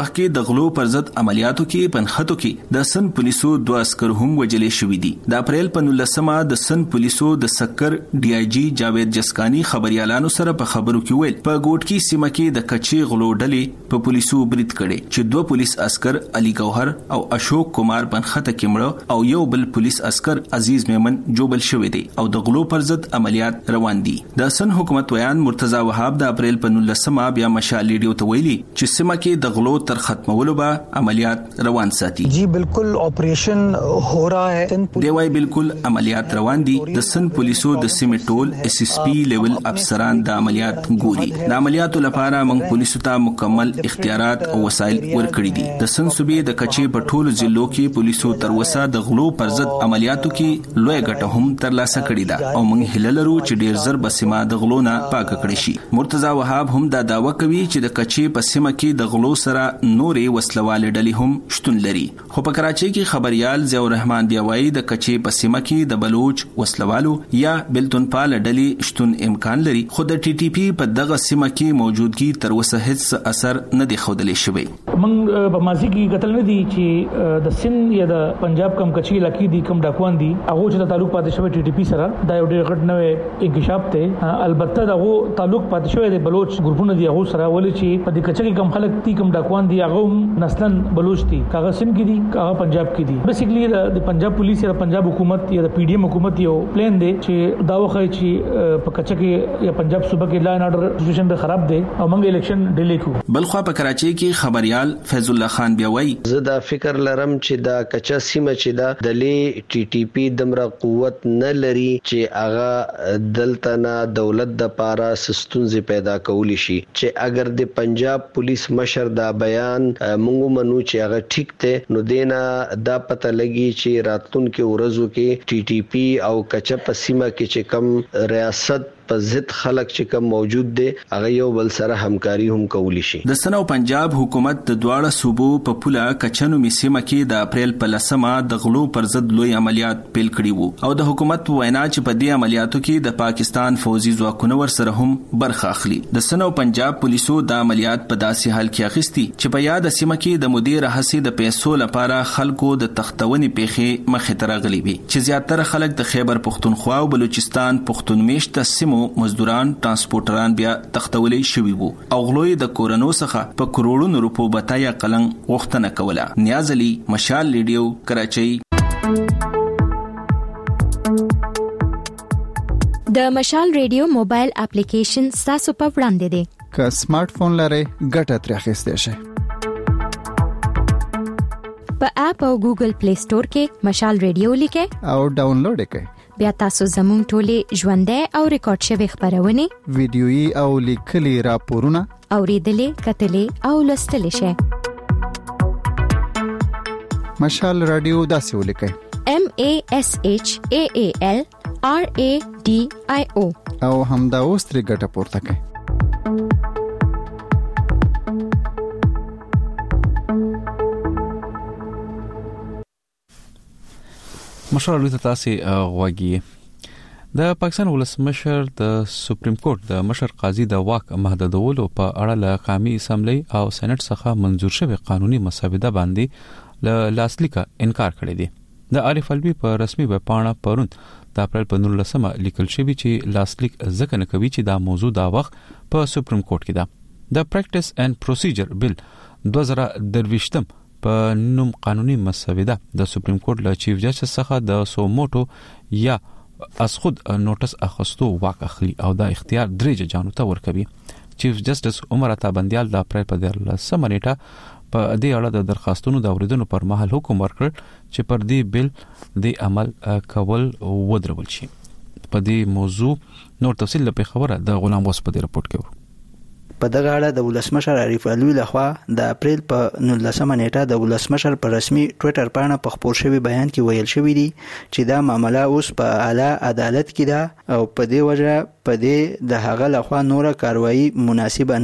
غلو پر ضد عملیاتو کې پنخته کې د سن پولیسو 2 عسكر هم وجلې شوې دي. د اپریل په 19مه د سن پولیسو د سکر ډي آی جی جاوید جسکانی خبريالانو سره په خبرو کې ویل په ګوټکی سیمه کې د کچي غلو ډلې په پولیسو برید کړي چې 2 پولیس عسكر علي ګوهر او اشوک کمار پنخته کې مړ او یو بل پولیس عسكر عزیز میمن جوبل شوی دی او د غلو پر ضد عملیات روان دي. د سن حکومت ویان مرتضی وهاب د اپریل په 19مه بیا مشال ریډیو ته ویلي چې سیمه کې د غلو تر ختمولو به عملیات روان ساتي. جی بالکل آپریشن हो रहा है. دی وايي بالکل عملیات روان دي. د سن پولیسو د سیمې ټول اس اس پی لیول افسران د عملیات ګوري. د عملیاتو لپاره موږ پولیسو ته مکمل اختیارات او وسایل ورکړي دي. د سن صوبې د کچې په ټولو ضلعو کې پولیسو تر وسه د غلو پر ضد عملیاتو کې لوی ګټه هم ترلاسه کړې ده او موږ هیله لرو چې ډیر زر به سیمه د غلو نه پاک کړي شي. مرتضی وهاب هم دا داوا کوي چې د کچې په سیمه کې د غلو سره نورې وسلواله ډلې هم شتون لري. خو په کراچۍ کې خبريال ضیاء الرحمن بیا وايي د کچې په سیمه کې د بلوچ وسلوالو یا بلتون پال ډلې شتون امکان لري خو د ټي ټي پی په دغه سیمه کې موجودګي تر وسه هیڅ اثر نه دی ښودل شوی. موږ په ماضي کې قتل نه دي چې د سند یا د پنجاب کم کچي علاقې دي کم ډاکوان دي هغه چې د تعلق پاتې شوی ټي ټي پی سره دا یو ډېر غټ نوې انکشاف ته البته دغه تعلق پاتې شوی د بلوچ ګروپونو دی هغه سره ولې چې په دې کچې کم خلک دي کم ډاکوان دي هغه نسلن بلوچ دي هغه سند کې دي هغه پنجاب کې دي. بیسیکلی د پنجاب پولیس یا پنجاب حکومت یا د پی ډی ایم حکومت یو پلان دی چې دا وخت چې په کچې کې یا پنجاب صوبه کې لا ان اورډر سچویشن د خراب دی او موږ الیکشن ډیلی کو. بلخوا په کراچۍ کې خبريال فیض الله خان بیا وایي زه دا فکر لرم چې دا کچا سیمه چې دا د لې ټي ټي پی دمره قوت نه لري چې هغه دلته نه دولت د پاره سستونزې پیدا کولی شي چې اگر د پنجاب پولیس مشر دا بیان مونږ منو چې هغه ټیک ته نو دینا دا پته لګي چې راتلونکو ورځو کې ټي ټي پی او کچا په سیمه کې چې کم ریاست په ضد خلک چې کوم موجود دي هغه یو بل سره همکاري هم کولی شي. د سن او پنجاب حکومت د دواړه صوبو په پوله کچنو میسیمه کې د اپریل په 10مه د غلو پر ضد لوی عملیات پیل کړي وو او د حکومت وینا چې په دې عملیاتو کې د پاکستان فوجي ځواکونو ور سره هم برخه اخلي. د سن او پنجاب پولیسو د عملیات په داسې حال کې اخیستي چې په یاد سیمه کې د مدیر حسي د پیسو لپاره خلکو د تختونې پیخي مخه ترغلي وي چې زیاتره خلک د خیبر پختونخوا او بلوچستان پختونمشت سیمو مزدوران ترانسپورټران بیا تختولې شوی وو او غلوی د کورونو څخه په کروڑونو روپو بتایا قلم غوښتنه کوله. نیاز علي مشال ریډیو کراچۍ. د مشال ریډیو موبایل اپلیکیشن تاسو په وړاندې دی. که سمارټ فون لرئ ګټه ترې اخیستئ شئ. په اپ او ګوګل پلی سٹور کې مشال ریډیو لیکئ او ډاونلوډ کړئ. بیا تاسو زموږ ټولې ژوندۍ او ریکارډ شوی خبرونه ویډیويي او لیکلي راپورونه اوریدلې کتلې او لوستلې شئ. مشال رادیو داسې ولیکئ MASHAALRADIO او همدا اوس ترې ګټه پورته کړئ. مشال ته تاسو غواګي د پاکستان ولسمشر د سپریم کورټ د مشر قاضي د واک محدودولو په اړه له قومي اسمبلی او سېنات څخه منزور شوی قانوني مسوده باندې له لاسلیک انکار کړی دی. د عارف الوی په رسمي ویب پاڼه پرون د اپریل په 19مه لیکل شوی چې لاسلیک ځکه نه کوي چې دا موضوع دا وخت په سپریم کورټ کې ده. د پریکټس اینڈ پروسیجر بل 2023 په نوم قانوني مسوده د سپریم کورټ له چیف جسټس څخه د سوموټو یا از خود نوټس اخستو واک اخلي او دا اختیار درې ججانو ته ورکوي. چیف جسټس عمر عطا بندیال د اپریل په 13 نیټه په دې اړه د درخواستونو د اوریدنو پر مهال حکم ورکړ چې پر دې بل د عمل کول ودرول شي. په دې موضوع نور تفصیل په خبره د غلام وس په رپورت کې په دغه اړه د ولسمشر عارف الوی لخوا د اپریل په 19مه نیټه د ولسمشر پر رسمي ټوئیټر باندې په خبر شوی بیان کې ویل شوی دی چې دا معاملې اوس په اعلی عدالت کې ده او په دې وجه په دې د هغه لخوا نوره کاروایی مناسبه نه ده.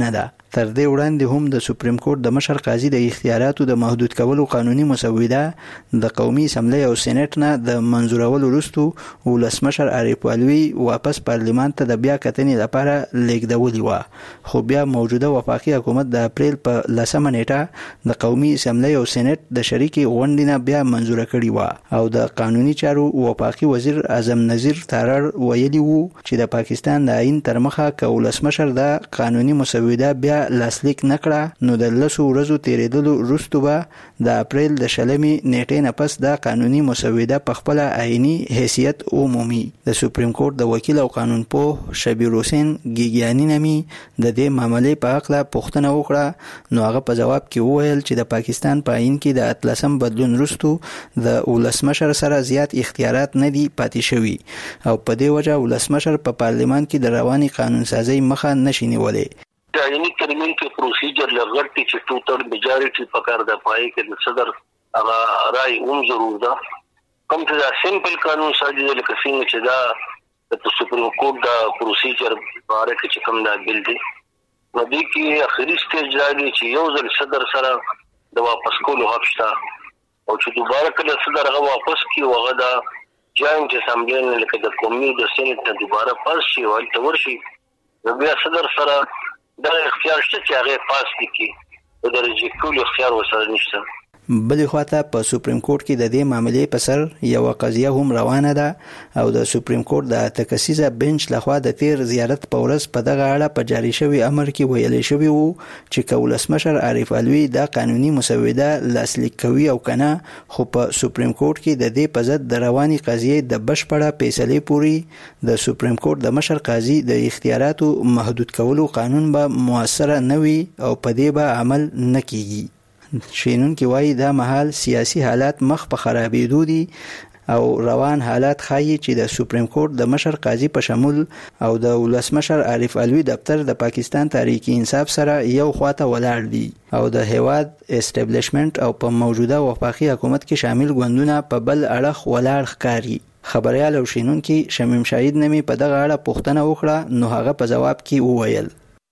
تر دې وړاندې هم د سپریم کورټ د مشر قاضي د اختیاراتو د محدود کولو قانوني مسوده د قومي اسمبلی او سېنات نه د منزورولو وروسته ولسمشر عارف علوي واپس پارلمان ته د بیا کتنې لپاره لیږدولې و، خو بیا موجوده وفاقي حکومت د اپریل په 10 نیټه د قومي اسمبلی او سېنات د شریکي غونډې نه بیا منزور کړې و او د قانوني چارو وفاقي وزیر اعظم نذیر تارړ ویلي وو چې د پاکستان د آئین تر مخه که ولسمشر د قانوني مسوده بیا لاسلیک نکړه نو د 10 ورځو تیریدلو وروسته به د اپریل د 20 نیټې نه پس د قانوني مسوده په خپل آئینی حیثیت عمومي. د سپریم کورټ د وکیل او قانون پوه شبیر حسین ګیګیانی نمی د دې معاملې په اړه پوښتنه وکړه، نو هغه په جواب کې وویل چې د پاکستان په آئین کې د 13 بدلون وروسته د ولسمشر سره زیات اختیارات نه دي پاتې شوي او په دې وجه ولسمشر په پارلمان کې د رواني قانون سازي مخه نشي نیولې. آئینی ترمیم کې پروسیجر لغړتي چې 2/3 میجارټي پکار د پای کې د صدر هغه رائے هم ضرور ده. کوم چې دا سمپل قانون سازي لکه څنګه چې دا د سپریم کورټ د پروسیجر باره کې چې کوم دا بل دی نو دې کې اخري سټیج راځي چې یو ځل صدر سره د واپس کولو حق شته او چې دوباره کله صدر هغه واپس کړي هغه دا جاینټ اسمبلی نه لکه د قومي د سېنات نه دوباره پاس شي او ته ورشي نو بیا صدر سره دا اختیار شته چې هغه پاس کړي او د رجیکټول اختیار وسره نشته. بلې خواته په سپریم کورټ کې د دې معاملې په سر یو قضیه هم روانه ده او د سپریم کورټ د تکسیزه بنچ لخوا د تیر زیارت په ورځ په دغه اړه په جاری شوی امر کې ویل شوی وو چې ولسمشر عارف علوي د قانوني مسوده لاسلیک کوي او کنه، خو په سپریم کورټ کې د دې په ضد د رواني قضیې د بشپړه فیصلې پوري د سپریم کورټ د مشر قاضي د اختیاراتو محدود کولو قانون به موثر نه وي او په دې به عمل نه کیږي. شینون کې وایي دا مهال سیاسي حالات مخ په خرابېدو دي او روان حالات ښایي چې د سپریم کورټ د مشر قاضي په شمول او د ولسمشر عارف علوي دفتر د پاکستان تحریک انصاف سره یو خواته ولاړ دي او د هیواد اسټابلیشمنت او په موجوده وفاقي حکومت کې شامل ګوندونه په بل اړخ ولاړ ښکاري. خبريال او شینون کې شمیم شاهید نمی په دغه اړه پوښتنه وکړه، نو هغه په جواب کې وویل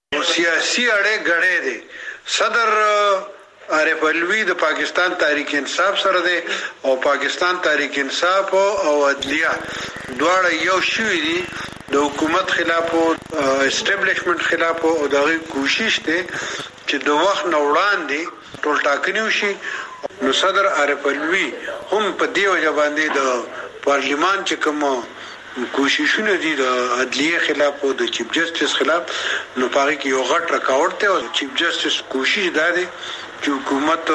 سیاسي اړه غړې دي صدر عارف علوي د پاکستان تحریک انصاف سره دی او پاکستان تحریک انصاف او عدلیه دواړه یو شوي دي د حکومت خلاف او اسټابلیشمنت خلاف او دغه کوشش دی چې د وخت نه وړاندې ټول ټاکنې وشي. نو صدر عارف علوي هم په دې وجه باندې د پارلیمان چې کوم کوششونه دي د عدلیه خلاف او د چیف جسټس خلاف نو پاره کې یو غټ رکاوټ دی او چیف جسټس کوشش دا دی چې حکومت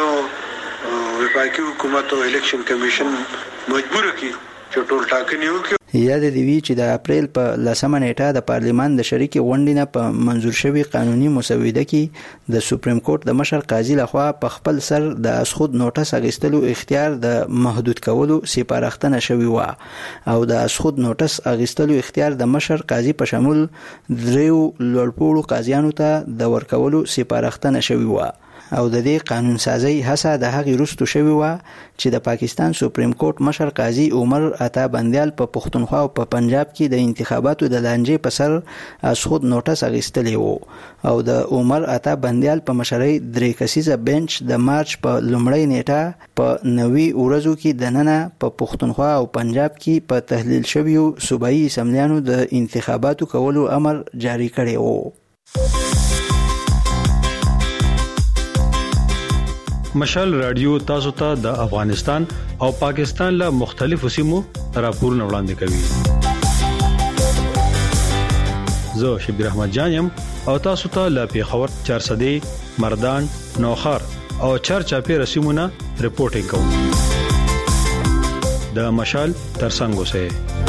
او وفاقي حکومت او الیکشن کمیشن مجبور کړي چې ټول ټاکنې وکړي. یاد دی وی چې د اپریل په 10 نیټه د پارلمان د شریکي غونډې نه په منزور شوی قانوني مسوده کې د سپریم کورټ د مشر قاضي لخوا په خپل سر د اسخود نوټس اغستلو اختیار د محدود کولو سپارښتنه شوی و او د اسخود نوټس اغستلو اختیار د مشر قاضي په شمول دریو لوړپوړو قاضیانو ته د ورکولو سپارښتنه شوی و او د دې قانون سازي هڅه د هغې وروسته شوې وه چې د پاکستان سپریم کورټ مشر قاضي عمر عطا بندیال په پښتونخوا او په پنجاب کې د انتخاباتو د لانجې په سر اسخود نوټس اخیستلی و او د عمر عطا بندیال په مشرۍ 3 کسیزه بنچ د مارچ په لومړۍ نیټه په 90 ورځو کې دننه په پښتونخوا او پنجاب کې په تحلیل شویو صوبایي اسمبلیانو د انتخاباتو کولو امر جاری کړی و. مشال رادیو تاسو ته د افغانستان او پاکستان له مختلفو سیمو راپورونه وړاندې کوي. زه شبیر احمد جانم او تاسو ته له پیښور 400 مردان نوخار او چرچاپی رسیمونه رپورټینګ کوم. د مشال ترڅنګ اوسئ.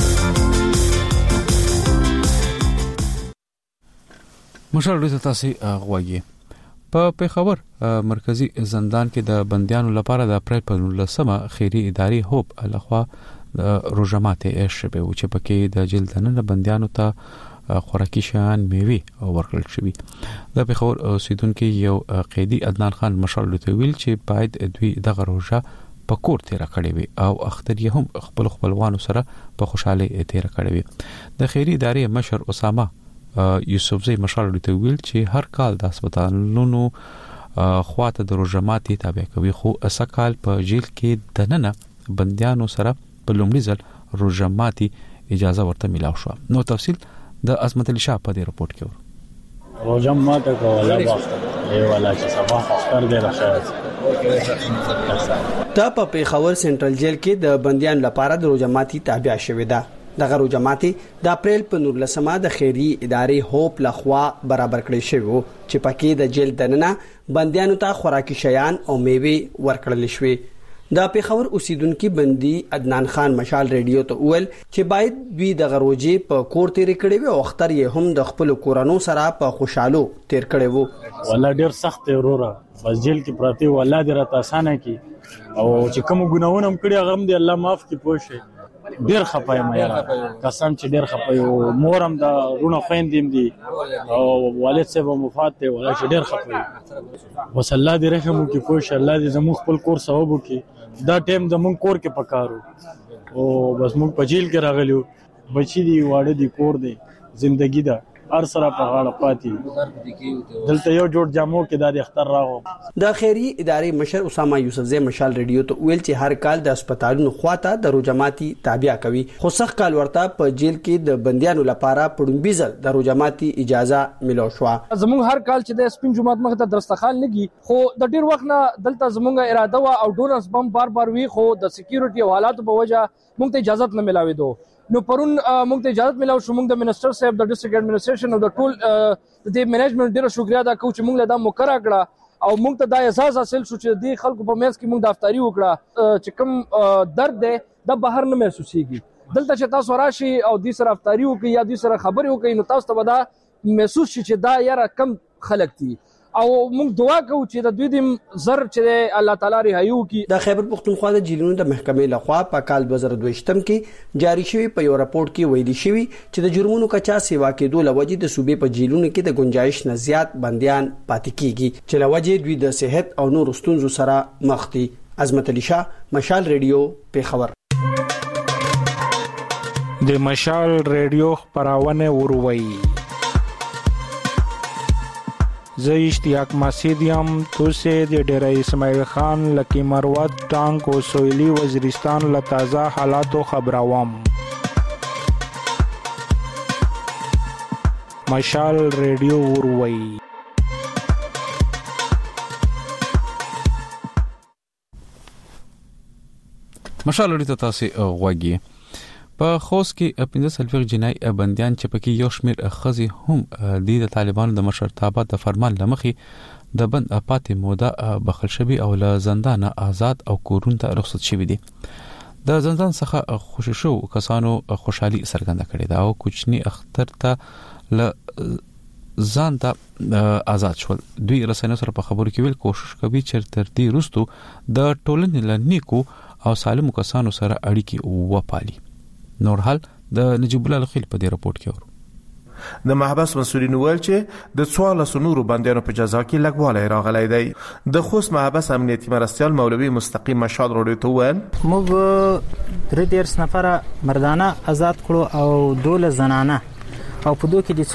مشال ورته تاسو غواړئ په پیښور مرکزی زندان کې د بندیانو لپاره د اپریل په 19مه خیري ادارې هوب لخوا روزه ماته شوه چې پکې د جیل دننه بندیانو ته خوراکي شیان میوه ورکړل شوی. د پیښور اوسیدونکو یو قیدی عدنان خان مشال ورته ویل چې باید دوی دغه روزه په کور تیر کړی وي او اختر یې هم خپل خپلوانو سره په خوشاله تیر کړی وي. د خیري ادارې مشر اسامه یوسفزئی مشال ته ویل چې هر کال د هسپتالونو خواته د روزه ماتي تابع کوي خو اسکال په جیل کې دننه بندیانو سره په لومړي ځل روزه ماتي اجازه ورته ملاو شو. نو تفصیل د عظمت علي شاه په دې رپورت کې ور روزه ماته کوله وخت ای ولا چې صباح اختر دې راشه. دا په پیښور سنټرل جیل کې د بندیانو لپاره د روزه ماتي تابع شوې ده. دغه روزه ماتي د اپریل په 19 د خیري ادارې هوپ لخوا برابر کړی شوی وو چې پکې د جیل دننه بندیانو ته خوراکي شیان او میوه ورکړل شوې. د پیښور اوسیدونکو بندي عدنان خان مشال ریډیو ته ویل چې باید دوی د غروجي په کور تیر کړي وي او اختر یې هم د خپل کورانو سره په خوشاله تیر کړي وو. ولا ډیر سخت وروره بس جیل کې پراتی ولا ډیر اسانه کی او چې کوم ګناونه هم کړی هغه هم دی الله معاف کی پوښي. ډیر خپایم یاره قسم چې ډیر خپایم مورم د رونو خويندیم دي او والد صاحب مفات ته ولا چې ډیر خپایم وس الله دې رحم وکي پوښ الله دې زموږ خپل کور ثواب وکي. دا ټیم د مونږ کور کې پکارو او بس مونږ په جیل کې راغلیو بچی دی واړه دی کور دی زندگی دا هر سره په غاړه پاتې دلته یو جوړ جامو کې د اختر راغو. د خیري ادارې مشر اسامه یوسفزئی مشال ریډیو ته ویل چې هر کال د هسپتالونو خواته د روزه ماتي تابع کوي خو سخت کال ورته په جیل کې د بندیانو لپاره پړومبي ځل د روزه ماتي اجازه ملو شو. زموږ هر کال چې د سپین جمعات مخ ته درستخال لګي خو د ډیر وخت نه دلته زموږه اراده وا او ډونرز بم بار وی خو د سکیورټي او حالات په وجه موږ ته اجازه نه ملاوي دو. نو پرون موږ ته اجازه ملاو شو. موږ د منسٹر صاحب د ډسټریکټ ایڈمنسټریشن او د ټول د منیجمنت ډیره شکریا ادا کوم چې موږ له دا مقرره کړه او موږ ته دا احساس حاصل شو چې د خلکو په منځ کې موږ د افطاری وکړه چې کوم درد دی د بهر نه محسوسيږي. دلته چې تاسو راشي او د سره افطاری وکړي یا د سره خبرې وکړي نو تاسو ته به دا محسوس شي چې دا یاره کم خلک دي او موږ دعا کوو چې د دوی د زر چې الله تعالی رهایو کی. د خیبر پختونخوا د جیلونو د محکمې لخوا په کال 2022 کې جاری شوی په یو راپورټ کې ویلي شوی چې د جرمونو کچا سیوا کېدو لوجې د صوبې په جیلونو کې د گنجائش نه زیات بنديان پاتې کیږي چې لوجې دوی د صحت او نور ستونزو سره مخ دي. عظمت علي شاه مشال ریډیو پیښور. د مشال ریډیو خبرونه وروي زه اشتیاق مسیدیم توسه د ډیره اسماعیل خان لکی مروت ټانک او سویلی وزیرستان له تازه حالاتو خبروم. مشال ریډیو وروي. مشال ریډیو تاسو غوږی په خوست کې 15 جنای بنديان چې پکې یو شمېر خزي هم د طالبانو د مشرتابه د فرمان لمخي د بند پاتې موده بخښل شوی او له زندان آزاد او کورون ته رخصت شوی دي. د زندان څخه خوشی شو کسانو خوشحالي څرګنده کړې ده او کوچني اختر ته ل ځان ته آزاد شول. دوی رسنیو سره په خبرو کې ویل کوشش کوي چې تر دې وروسته د ټولنې لنیکو او سالمو کسانو سره اړیکې وپالي. نور حال د نجیب الله الخیل په دې رپورت کې ور د محبس مسؤلین ویل چې د 14 نورو بندیانو په جزا کې لګوالی راغلی دی. د خوست محبس امنیتي مرستیال مولوي مستقیم مشال روډیو ته ویل موږ 3 نفره مردانه آزاد کړو او 12 زنانه او په دوی کې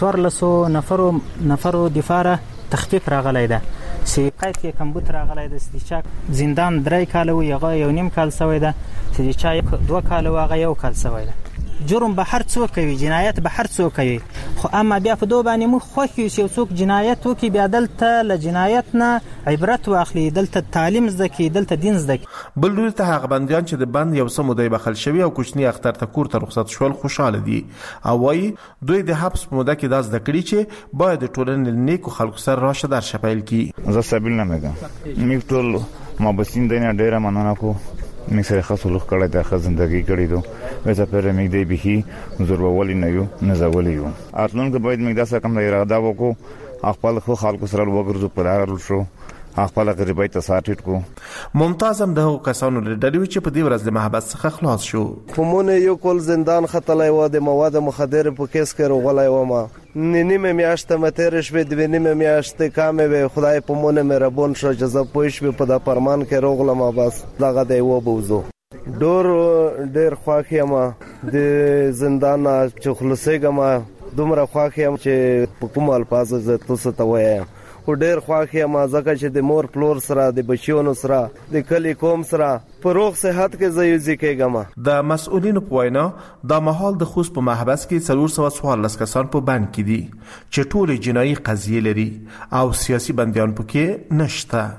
د 14 نفرو دفاره تخفیف راغلی ده. سی قید کې کمبود راغلی ده. سټیچاک زندان 3 کال و یغه یو نیم کال سوی ده. سټیچاک 2 کال و هغه یو کال سوی ده. جرم به هر څوک کوي جنایت به هر څوک کوي خو اما بیا په دوه باندې مخ خوښ یو څوک جنایت وکي بیا دلته ل جنایت نه عبرت واخلي دلته تعلیم زکه دلته دین زکه بل ډول ته هغه بنديان چې د بند یو سمودای بخل شوی او کوچنی اختر ته کور ته رخصت شول خوشاله دي او وايي دوی د حبس موده کې داس د کړی چې باید ټولنې نیکو خلکو سره راشه در شپایل کی زه سابیل نه مګم میک ټول مابسین دینه ډیره مننه کو می سره خاصه کړه د ښه ژوندۍ کړې دو وځه پر می دی به زور وولي نه یو نه زولي یو اتلون کې باید می داسه کوم اراده وکړو خپل خو خلکو سره وګرځو پر اړه شو خپل غریبۍ ته ساتټ کو ممتاز هم د کسانو لري چې په دې ورځ د محبس څخه خلاص شو. کومونه یو کول زندان خطلای و د مواد مخدر په کیس کې روغلای و ما نیمه میاشته متر شوه د نیمه میاشته کامه به خدای په مونږه مهربان شو جزا پوښ په د فرمان کې روغله ما بس دغه دی و بوزو ډیر خواخی ما د زندان چې خلاصېګه ما دومره خواخ یم چې په کوم الفاظ زه تاسو ته وایم او ډېر خواخ یم ځکه چې د مور پلور سره د بچیونو سره د کلی قوم سره په روغ صحت کې زه یوځای کېږم. د مسؤلینو په وینا دا مهال د خوست په محبس کې 414 کسان په بند کې دي چې ټول جنایي قضیې لري او سیاسي بندیان پکې نشته.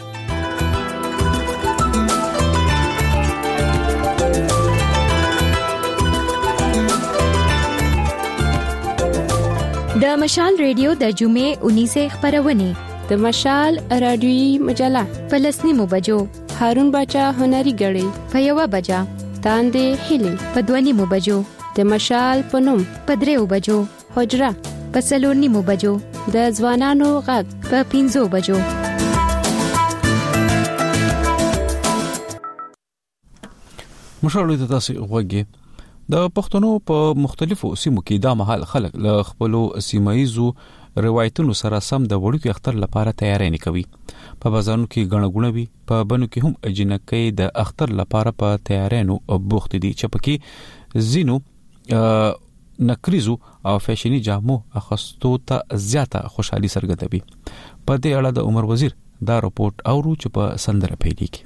د مشال ریډیو د جمعې 19 خبرونه د مشال رادیوي مجله په 9 بجو هارون بچا هنري غړي په 1 بجا تاندې هلي په 2 بجو د مشال پنوم په 3 بجو حجره په 4 بجو د ځوانانو غږ په 5 بجو. مشال د تاسو غوږی د پښتنو په مختلفو سیمو کې دا مهال خلک له خپل سیمایزو روایتونو سره سم د وړوکی اختر لپاره تیاری نه کوي. په بازارونو کې غڼغونه وي، په بنو کې هم اجنکې د اختر لپاره په تیارینو بوخت دي چې پکې زینو نکریزو او فیشنی جامو اخستو ته زیاته خوشحالي څرګندوي. په دې اړه د عمر وزیر دا رپورت اورو چې په سندره پیلېږي.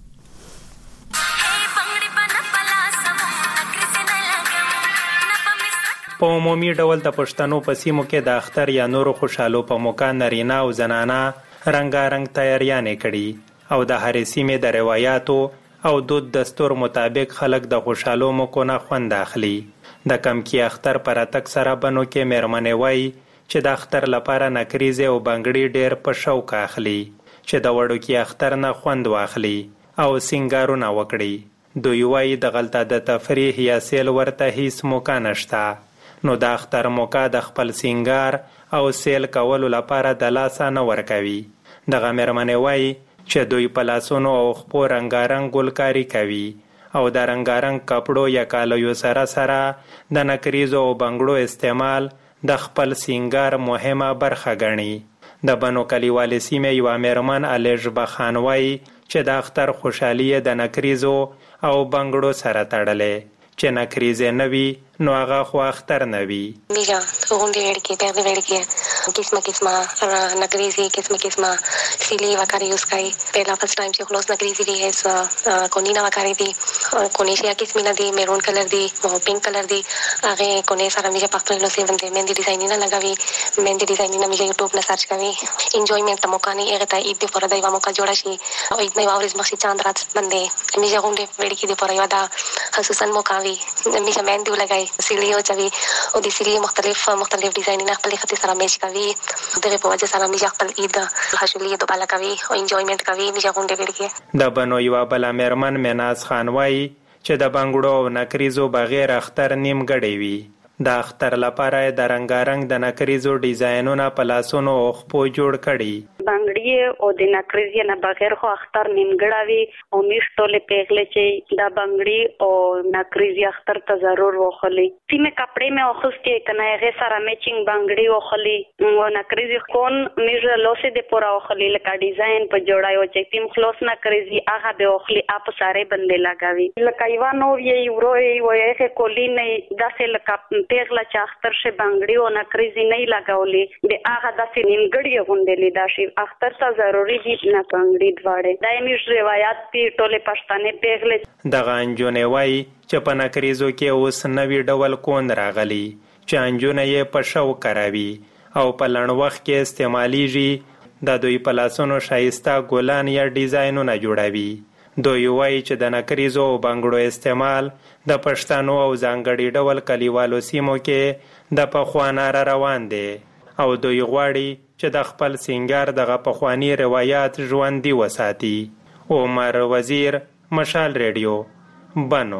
په عمومي ډول د پښتنو په سیمو کې د اختر یا نورو خوشحالو په موقع نارینه او زنانه رنګارنګ تیاریانې کړي او د هرې سیمې د روایاتو او دود دستور مطابق خلک د خوشحالو موقعو نه خوند اخلي. د کمکی اختر پر اتک سره بنو کې میرمنې وایي چې د اختر لپاره نکریزې او بنګړي ډېر په شوق اخلي چې د وړوکي اختر نه خوند واخلي او سینګارونه وکړي. دوی وایي د غلطه د تفریح یا سیل ورته هیڅ موقع نشته، نو د اختر موقع د خپل سینګار او سیل کولو لپاره د لاسه نه ورکوي. دغه میرمنې وایي چې دوی په لاسونو او خپو رنګارنګ ګلکاري کوي او د رنګارنګ کپړو یا کالیو سره سره د نکریزو او بنګړو استعمال د خپل سینګار مهمه برخه ګڼي. د بنو کلیوالې سیمې یوه میرمن الیژ بخان وایي چې د اختر خوشحالي د نکریزو او بنګړو سره تړلې چې نکریزې نه وي نو هغه خو اختر نه وي. میگه غونډې وړکې پیغلې وړکې قسمه قسمه نکریزې قسمه قسمه سیلی وکړي یوز کوي. پهلا فرست ټایم چې خلاص نکریزې دي هیڅ کونی نه وکړي دي کونی شیا قسمه نه دي میرون کلر دي او پینک کلر دي هغه کونی سره میجه پخپل نو سی باندې مهندي ډیزاین نه لګوي. مهندي ډیزاین نه میجه یوټیوب نه سرچ کوي. انجوایمنت موقع نه هغه ته عید پر دایو موقع جوړ شي او عید نه اورز مخې چاند رات باندې میجه غونډې وړکې دي پر یو دا خصوصا موقع وي میجه مهندي لګای سیلیو چوي او د سیلی مختلف ډیزاینونه خپل خطي سره میچ کوي. دغه په وجه سره میجه خپل عید خوشحالي دوباره کوي او انجوایمنت کوي. میجه غونډې وړکې د بنو یو بل میرمن مناز خان وایي چې د بنګړو او نکریزو بغیر اختر نیم غړي وي. د اختر لپاره د رنګارنګ د نکریزو ډیزاینونه په لاسونو او خپو جوړ کړي. بنګړي او د نکریزې نه بغیر خو اختر نیمګړاوي او میشتولې پیغلې چې د بنګړي او نکریزې اختر ته ضرور وخلي. سیمه کپڑے مې اخستې کنه هغه سره میچینګ بنګړي وخلي او نکریزې کون میژه لوسه د پورا وخلي لکه ډیزاین په جوړایو چې تیم خلاص نکریزې هغه به وخلي اپ ساره بندې لگاوي لکه ایوانو یې ورو یې کولی نه داسې لکه پیغله چې اختر شه بنګړي او نکریزې نه لگاولې د هغه داسې نیمګړي غونډلې دا شي اختر ته ضروری دي نه بنګړي دواړه دایمي روایت پی ټوله پښتنې پیغله. دغه انجونې وایي چې په نکریزو کې اوس نوی ډول کون راغلی چې انجونه یې په شو کراوي او په لړ وخت کې استعمالیږي. د دوی په لاسونو شایسته ګلان یا ډیزاینونه جوړوي. دوی وایي چې د نکریزو او بنګړو استعمال د پښتنو او ځانګړي ډول کلیوالو سیمو کې د پخوانه را روان دی او دوی غواړي چې د خپل سینګار دغه پخوانی روایت ژوندي وساتي. عمر وزیر، مشال ریډیو، بنو.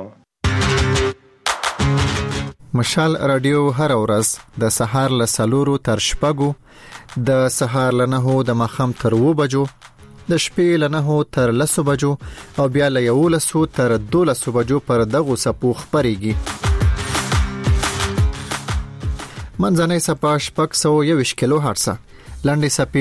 مشال رادیو هر ورځ د سهار له 4 تر 6 د سهار له 9 د مخام تر 2 بجو د شپې له 9 تر 10 بجو او بیا له 11 تر 12 بجو پر دغه سپو خبريږي. منځنۍ سپا 621 کیلو هرتز، لاندې سپي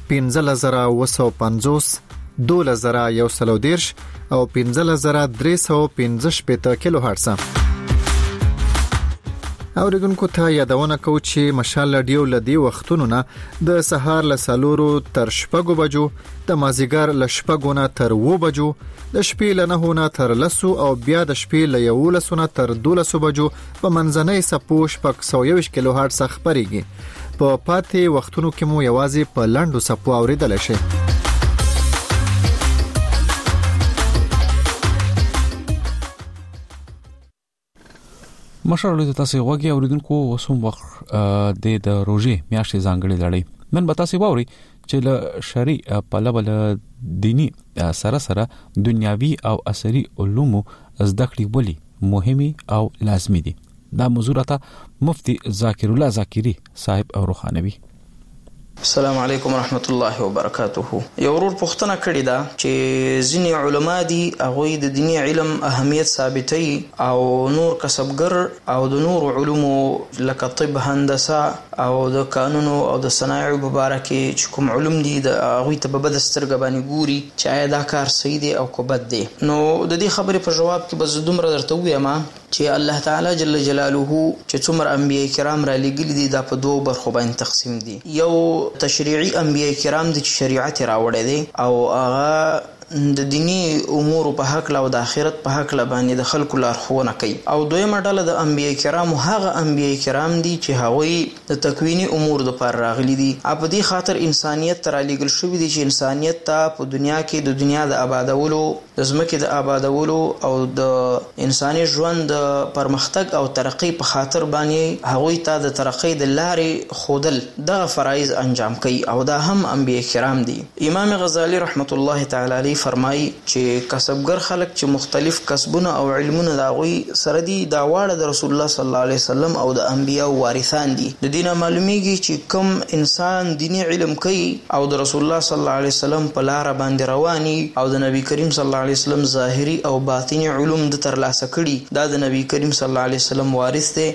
15950، 2110 او 15315 کیلو هرتز. اوریدونکو ته یادونه کوم چې مشال رادیو لدی وختونو نه د سهار له 4 تر 6 بجو، د مازیګر له 6 نه تر 9 بجو، د شپې له 9 نه تر 10 او بیا د شپې له 11 نه تر 12 بجو په منځنۍ سپوش په 120 کیلو هرتز خبريږي. په پاتې وختونو کې مو یوازې په لاندو سپو اوریدل شي. مشرلو تاسو وګورئ اوریدونکو وسوم وخت د روزي میاشتې ځانګړي لړۍ نن به تاسو ووري چې له شرعي په لول دینی سره دنیاوي او اثري علوم زده کړې ولي مهمي او لازمي دي. دا موضوع راته مفتي ذاکر الله ذاکری صاحب او روحانوي. السلام علیکم ورحمت الله وبرکاته. یو ورور پوښتنه کړې ده چې ځینې علما دي هغه د دینی علم اهمیت ثابتوي او نور کسبګر او د نور علومو لکه طب، هندسه او د قانون او د صنایع مبارکه چې کوم علوم دي د هغه ته په بد سترګه باندې ګوري چې آیا دا کار صحیح دی او کو بد دی. نو د دې خبرې په جواب کې به دومره درته وایم چې الله تعالی جل جلاله چې څومره انبیاء کرام را لېږلي دي دا په دوه برخو باندې تقسیم دي. یو تشریعي انبیاء کرام د شریعت راوړی دي او هغه د دینی امور په حق او د آخرت په حق باندې د خلکو لارښوونه کوي. او دویمه ډله د انبیاء کرام هغه انبیاء کرام دي چې هغوی د تکوینی امور د پر راغلي دي. په دې خاطر انسانیت تر لېږل شوی دي چې انسانیت ته په دنیا کې د دنیا د آبادولو، د ځمکې د آبادولو او د انساني ژوند د پرمختګ او ترقی په خاطر باندې هغوی ته د ترقی د لارې خودل دغه فرایض انجام کوي او دا هم انبیاء کرام دي. امام غزالی رحمت الله تعالی علیه فرمایي چې کسبګر خلک چې مختلف کسبونه او علمونه دا غوي سره دي دا واړه د رسول الله صلی الله علیه وسلم او د انبیاء وارثان دي. د دینه معلومیږي چې کوم انسان دینی علم کوي او د رسول الله صلی الله علیه وسلم په لار باندې رواني او د نبی کریم صلی الله علیه وسلم ظاهری او باطنی علوم د ترلاسه کړي دا د نبی کریم صلی الله علیه وسلم وارث دي.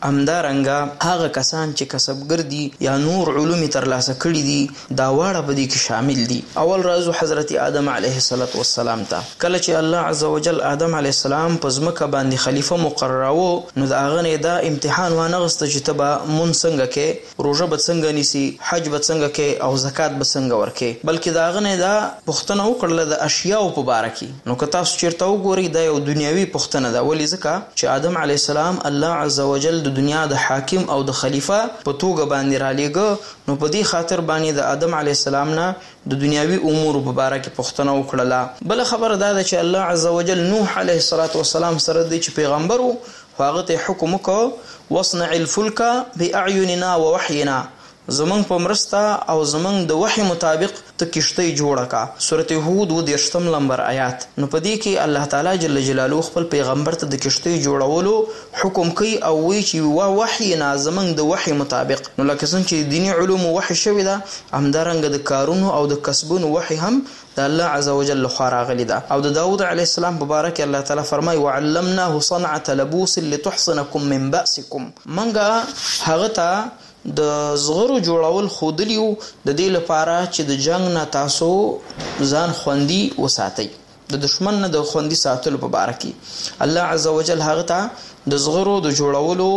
همدارنګه هغه کسان چې کسبګر دي یا نور علوم ترلاسه کړي دي دا واړه په دې کې شامل دي. اول راځو حضرت آدم علیه السلام ته. کله چې الله عزوجل آدم علیه السلام په ځمکه باندې خلیفہ مقرراو نو دا غنه دا امتحان وانغسته چې تبا مون څنګه کې، روزه به څنګه نیسی، حج به څنګه کې او زکات به څنګه ورکې، بلکې دا غنه دا پښتنه وکړله د اشیاء په باره کې. نو که تاسو چیرته وګورئ دا یو دنیوي پښتنه ده. ولی ځکه چې آدم علیه السلام الله عزوجل د دنیا د حاکم او د خلیفہ په توګه باندې را لېږه نو په دې خاطر باندې د آدم علیه السلام نه د دنیاوي امور په باره کې پوښتنه وکړله. بل خبره دا ده چې الله عزوجل نوح علیه السلام سره دی چې پیغمبر وو هغه ته حکم وکړ واصنع الفلك باعیننا ووحینا، زمنګ په مرسته او زمنګ د وحی مطابق ته کشته جوړه کا. سورته هود 28 نمبر آیات. نو په دې کې الله تعالی جل جلاله خپل پیغمبر ته د کشته جوړولو حکم کوي او وی چې وحی نه زمنګ د وحی مطابق. نو لکه څنګه چې دینی علوم وحی شوی دا همدارنګه د کارونو او د کسبونو وحی هم د الله عزوجل لخوا راغلی ده. او د داوود علیه السلام مبارک الله تعالی فرمای وعلمناه صنعة لبوس لتحصنكم من بأسكم. منګه هغه ته د زغرو جوړول خودلیو د دې لپاره چې د جنگ نه تاسو ځان خوندي وساتئ، د دشمن نه د خوندي ساتلو په باره کې الله عزوجل هغه ته د زغرو د جوړولو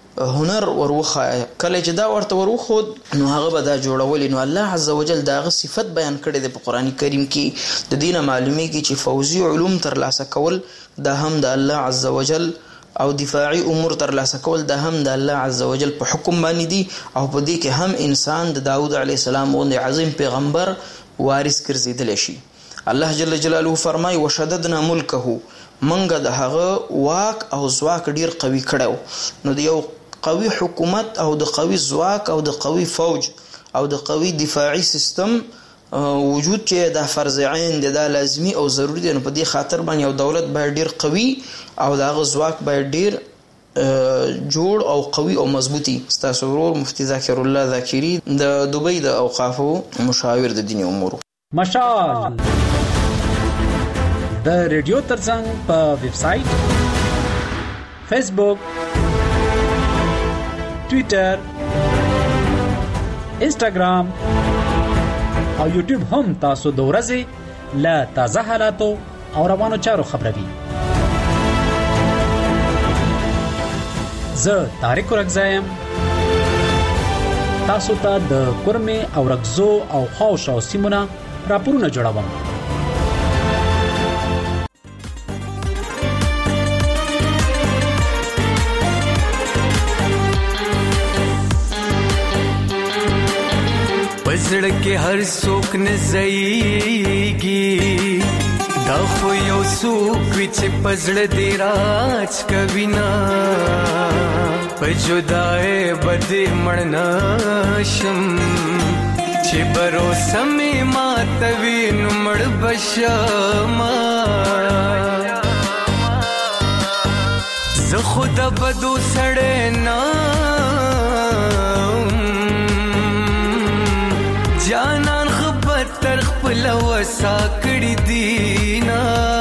هنر وروخه. کله چې دا ورته وروخود نو هغه به دا جوړول. نو الله عزوجل داغه صفت بیان کړی د قرآن کریم کې. د دینه معلومیږي چې فوزي علوم ترلاسه کول دا هم د الله عزوجل او دفاعي امور ترلاسه کول دا هم د الله عزوجل په حکم باندې دي. او په دې کې هم انسان د داوود علیه السلام غوندې عظیم پیغمبر وارث ګرځیدلی شي. الله جل جلاله فرمای وشددنا ملکه، منګه د هغه واک او ځواک ډیر قوي کړو. نو د یو قوي حکومت او د قوي ځواک او د قوي فوج او د قوي دفاعي سیستم وجود چې دا فرض عین دی، دا لازمی او ضروری دی. نو په دې خاطر باندې یو دولت باید ډیر قوي او دا ځواک باید ډیر جوړ او قوي او مضبوطی. ستاسو ورور مفتی ذاکر الله ذاکری د دوبۍ د اوقافو مشاور د دینی امور. مشال د ریډیو ترڅنګ په ویب سټ، فیسبوک، ټوئیټر، انسټاګرام او یوټیوب هم تاسو د ورځې له تازه حالاتو او روانو چارو خبروي. زه طارق رغزایم. تاسو ته د کورمه او رغزو او خوش او سیمونه راپورونه جوړوم. پزړ کې هر څوک نه زېږي دا خو یو څوک چې پزړ دی راج کوي نه په جدای بده مړنا شم چې بروسه می ماتوي نو مړ بشما زه خود بدو سړې نه جانان خبر تر خپل وسا کړی دینا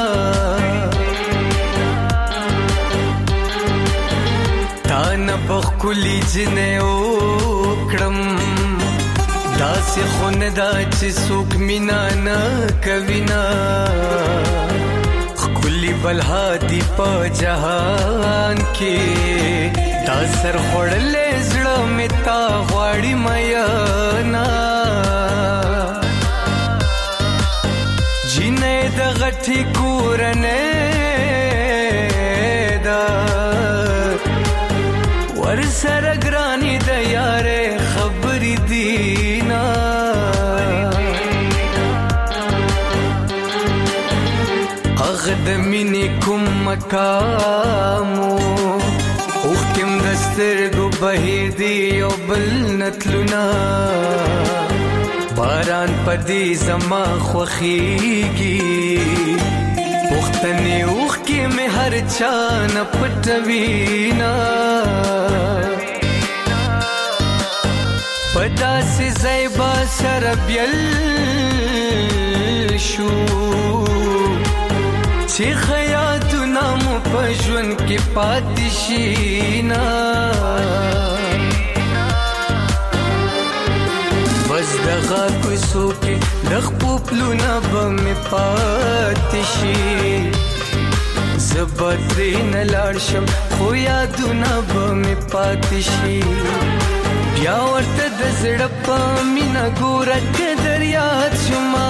تانا بخکلی جنه وکړم داسې خون دا چې څوک مینا نه کوي نه خکلی بلها دی په جهان کې دا سر خوړلې زړه مې تا غواړي میا نه جنې د غټي کورنه دا ور سره ګرانی د یارې خبرې دینا اغد مینې کوم مقامو اوختم دسترګو بهیر دی او بل نتلونا باران پدې زما خوخيږي پختنې اوخ کې مې هر چا نه پټوينا پدا سي زيبا سربيل شو چې خیاتونه مو پښون کې پاتشينا بس دغه کوڅو کې د خپلونه بم پاتشي زبترین لاړشم خو یادونه بم پاتشي بیا ورته د زړه په مینا ګوره دریا شما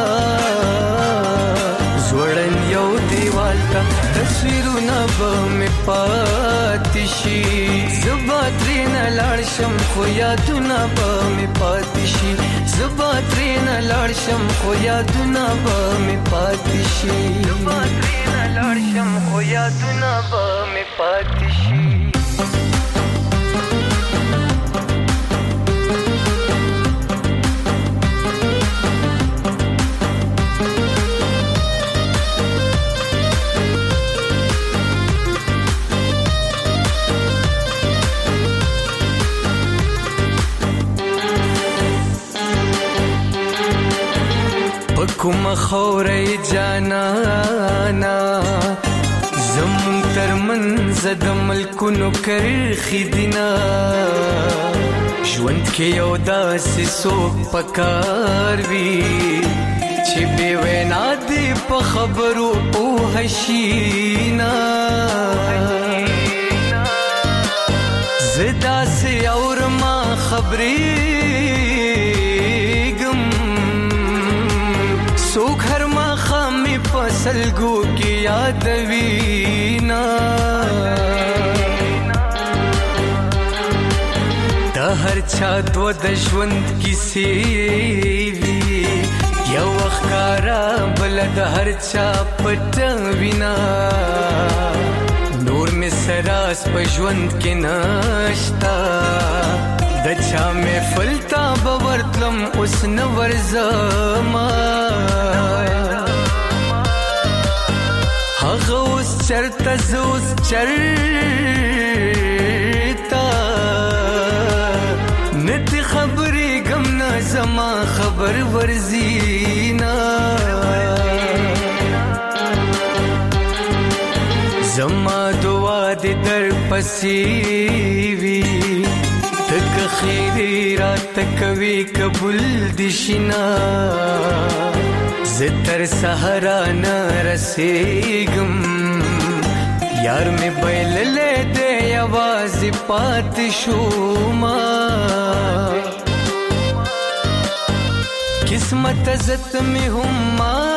زوړن یو دیوال ته تصویرونه بم پاتشي زبترین لاړشم خو یادونه بم پاتشي زبترین لاړشم خو یادونه بم پاتشي زبترین لاړشم خو یادونه بم پاتشي کوم خورې جانانا زمون تر منځ د ملکونو کرخي دینا ژوند کې یو داسې څوک پکار وي چې بې وینا دې په خبرو پوه شي نه زه داسې اورما خبرې سوک هر ما خامي پسلګو کې یادوینا د هر چا دو د ژوند کیسې وی یو ښکارا بل د هر چا پټ وینا نور می سراس په ژوند کې نشتا د چا مې فلتا باورتلم اوس نو ورزما هغه اوس چرته زوس چرتا نت خبرې غم نه زما خبر ورزینا زما دعا دې در پسې وی تک خیری رات کوي قبول دشنا زتر سهارا نه رسېږم یار می بیللې دې आवाज پات شوما قسمت عزت می هم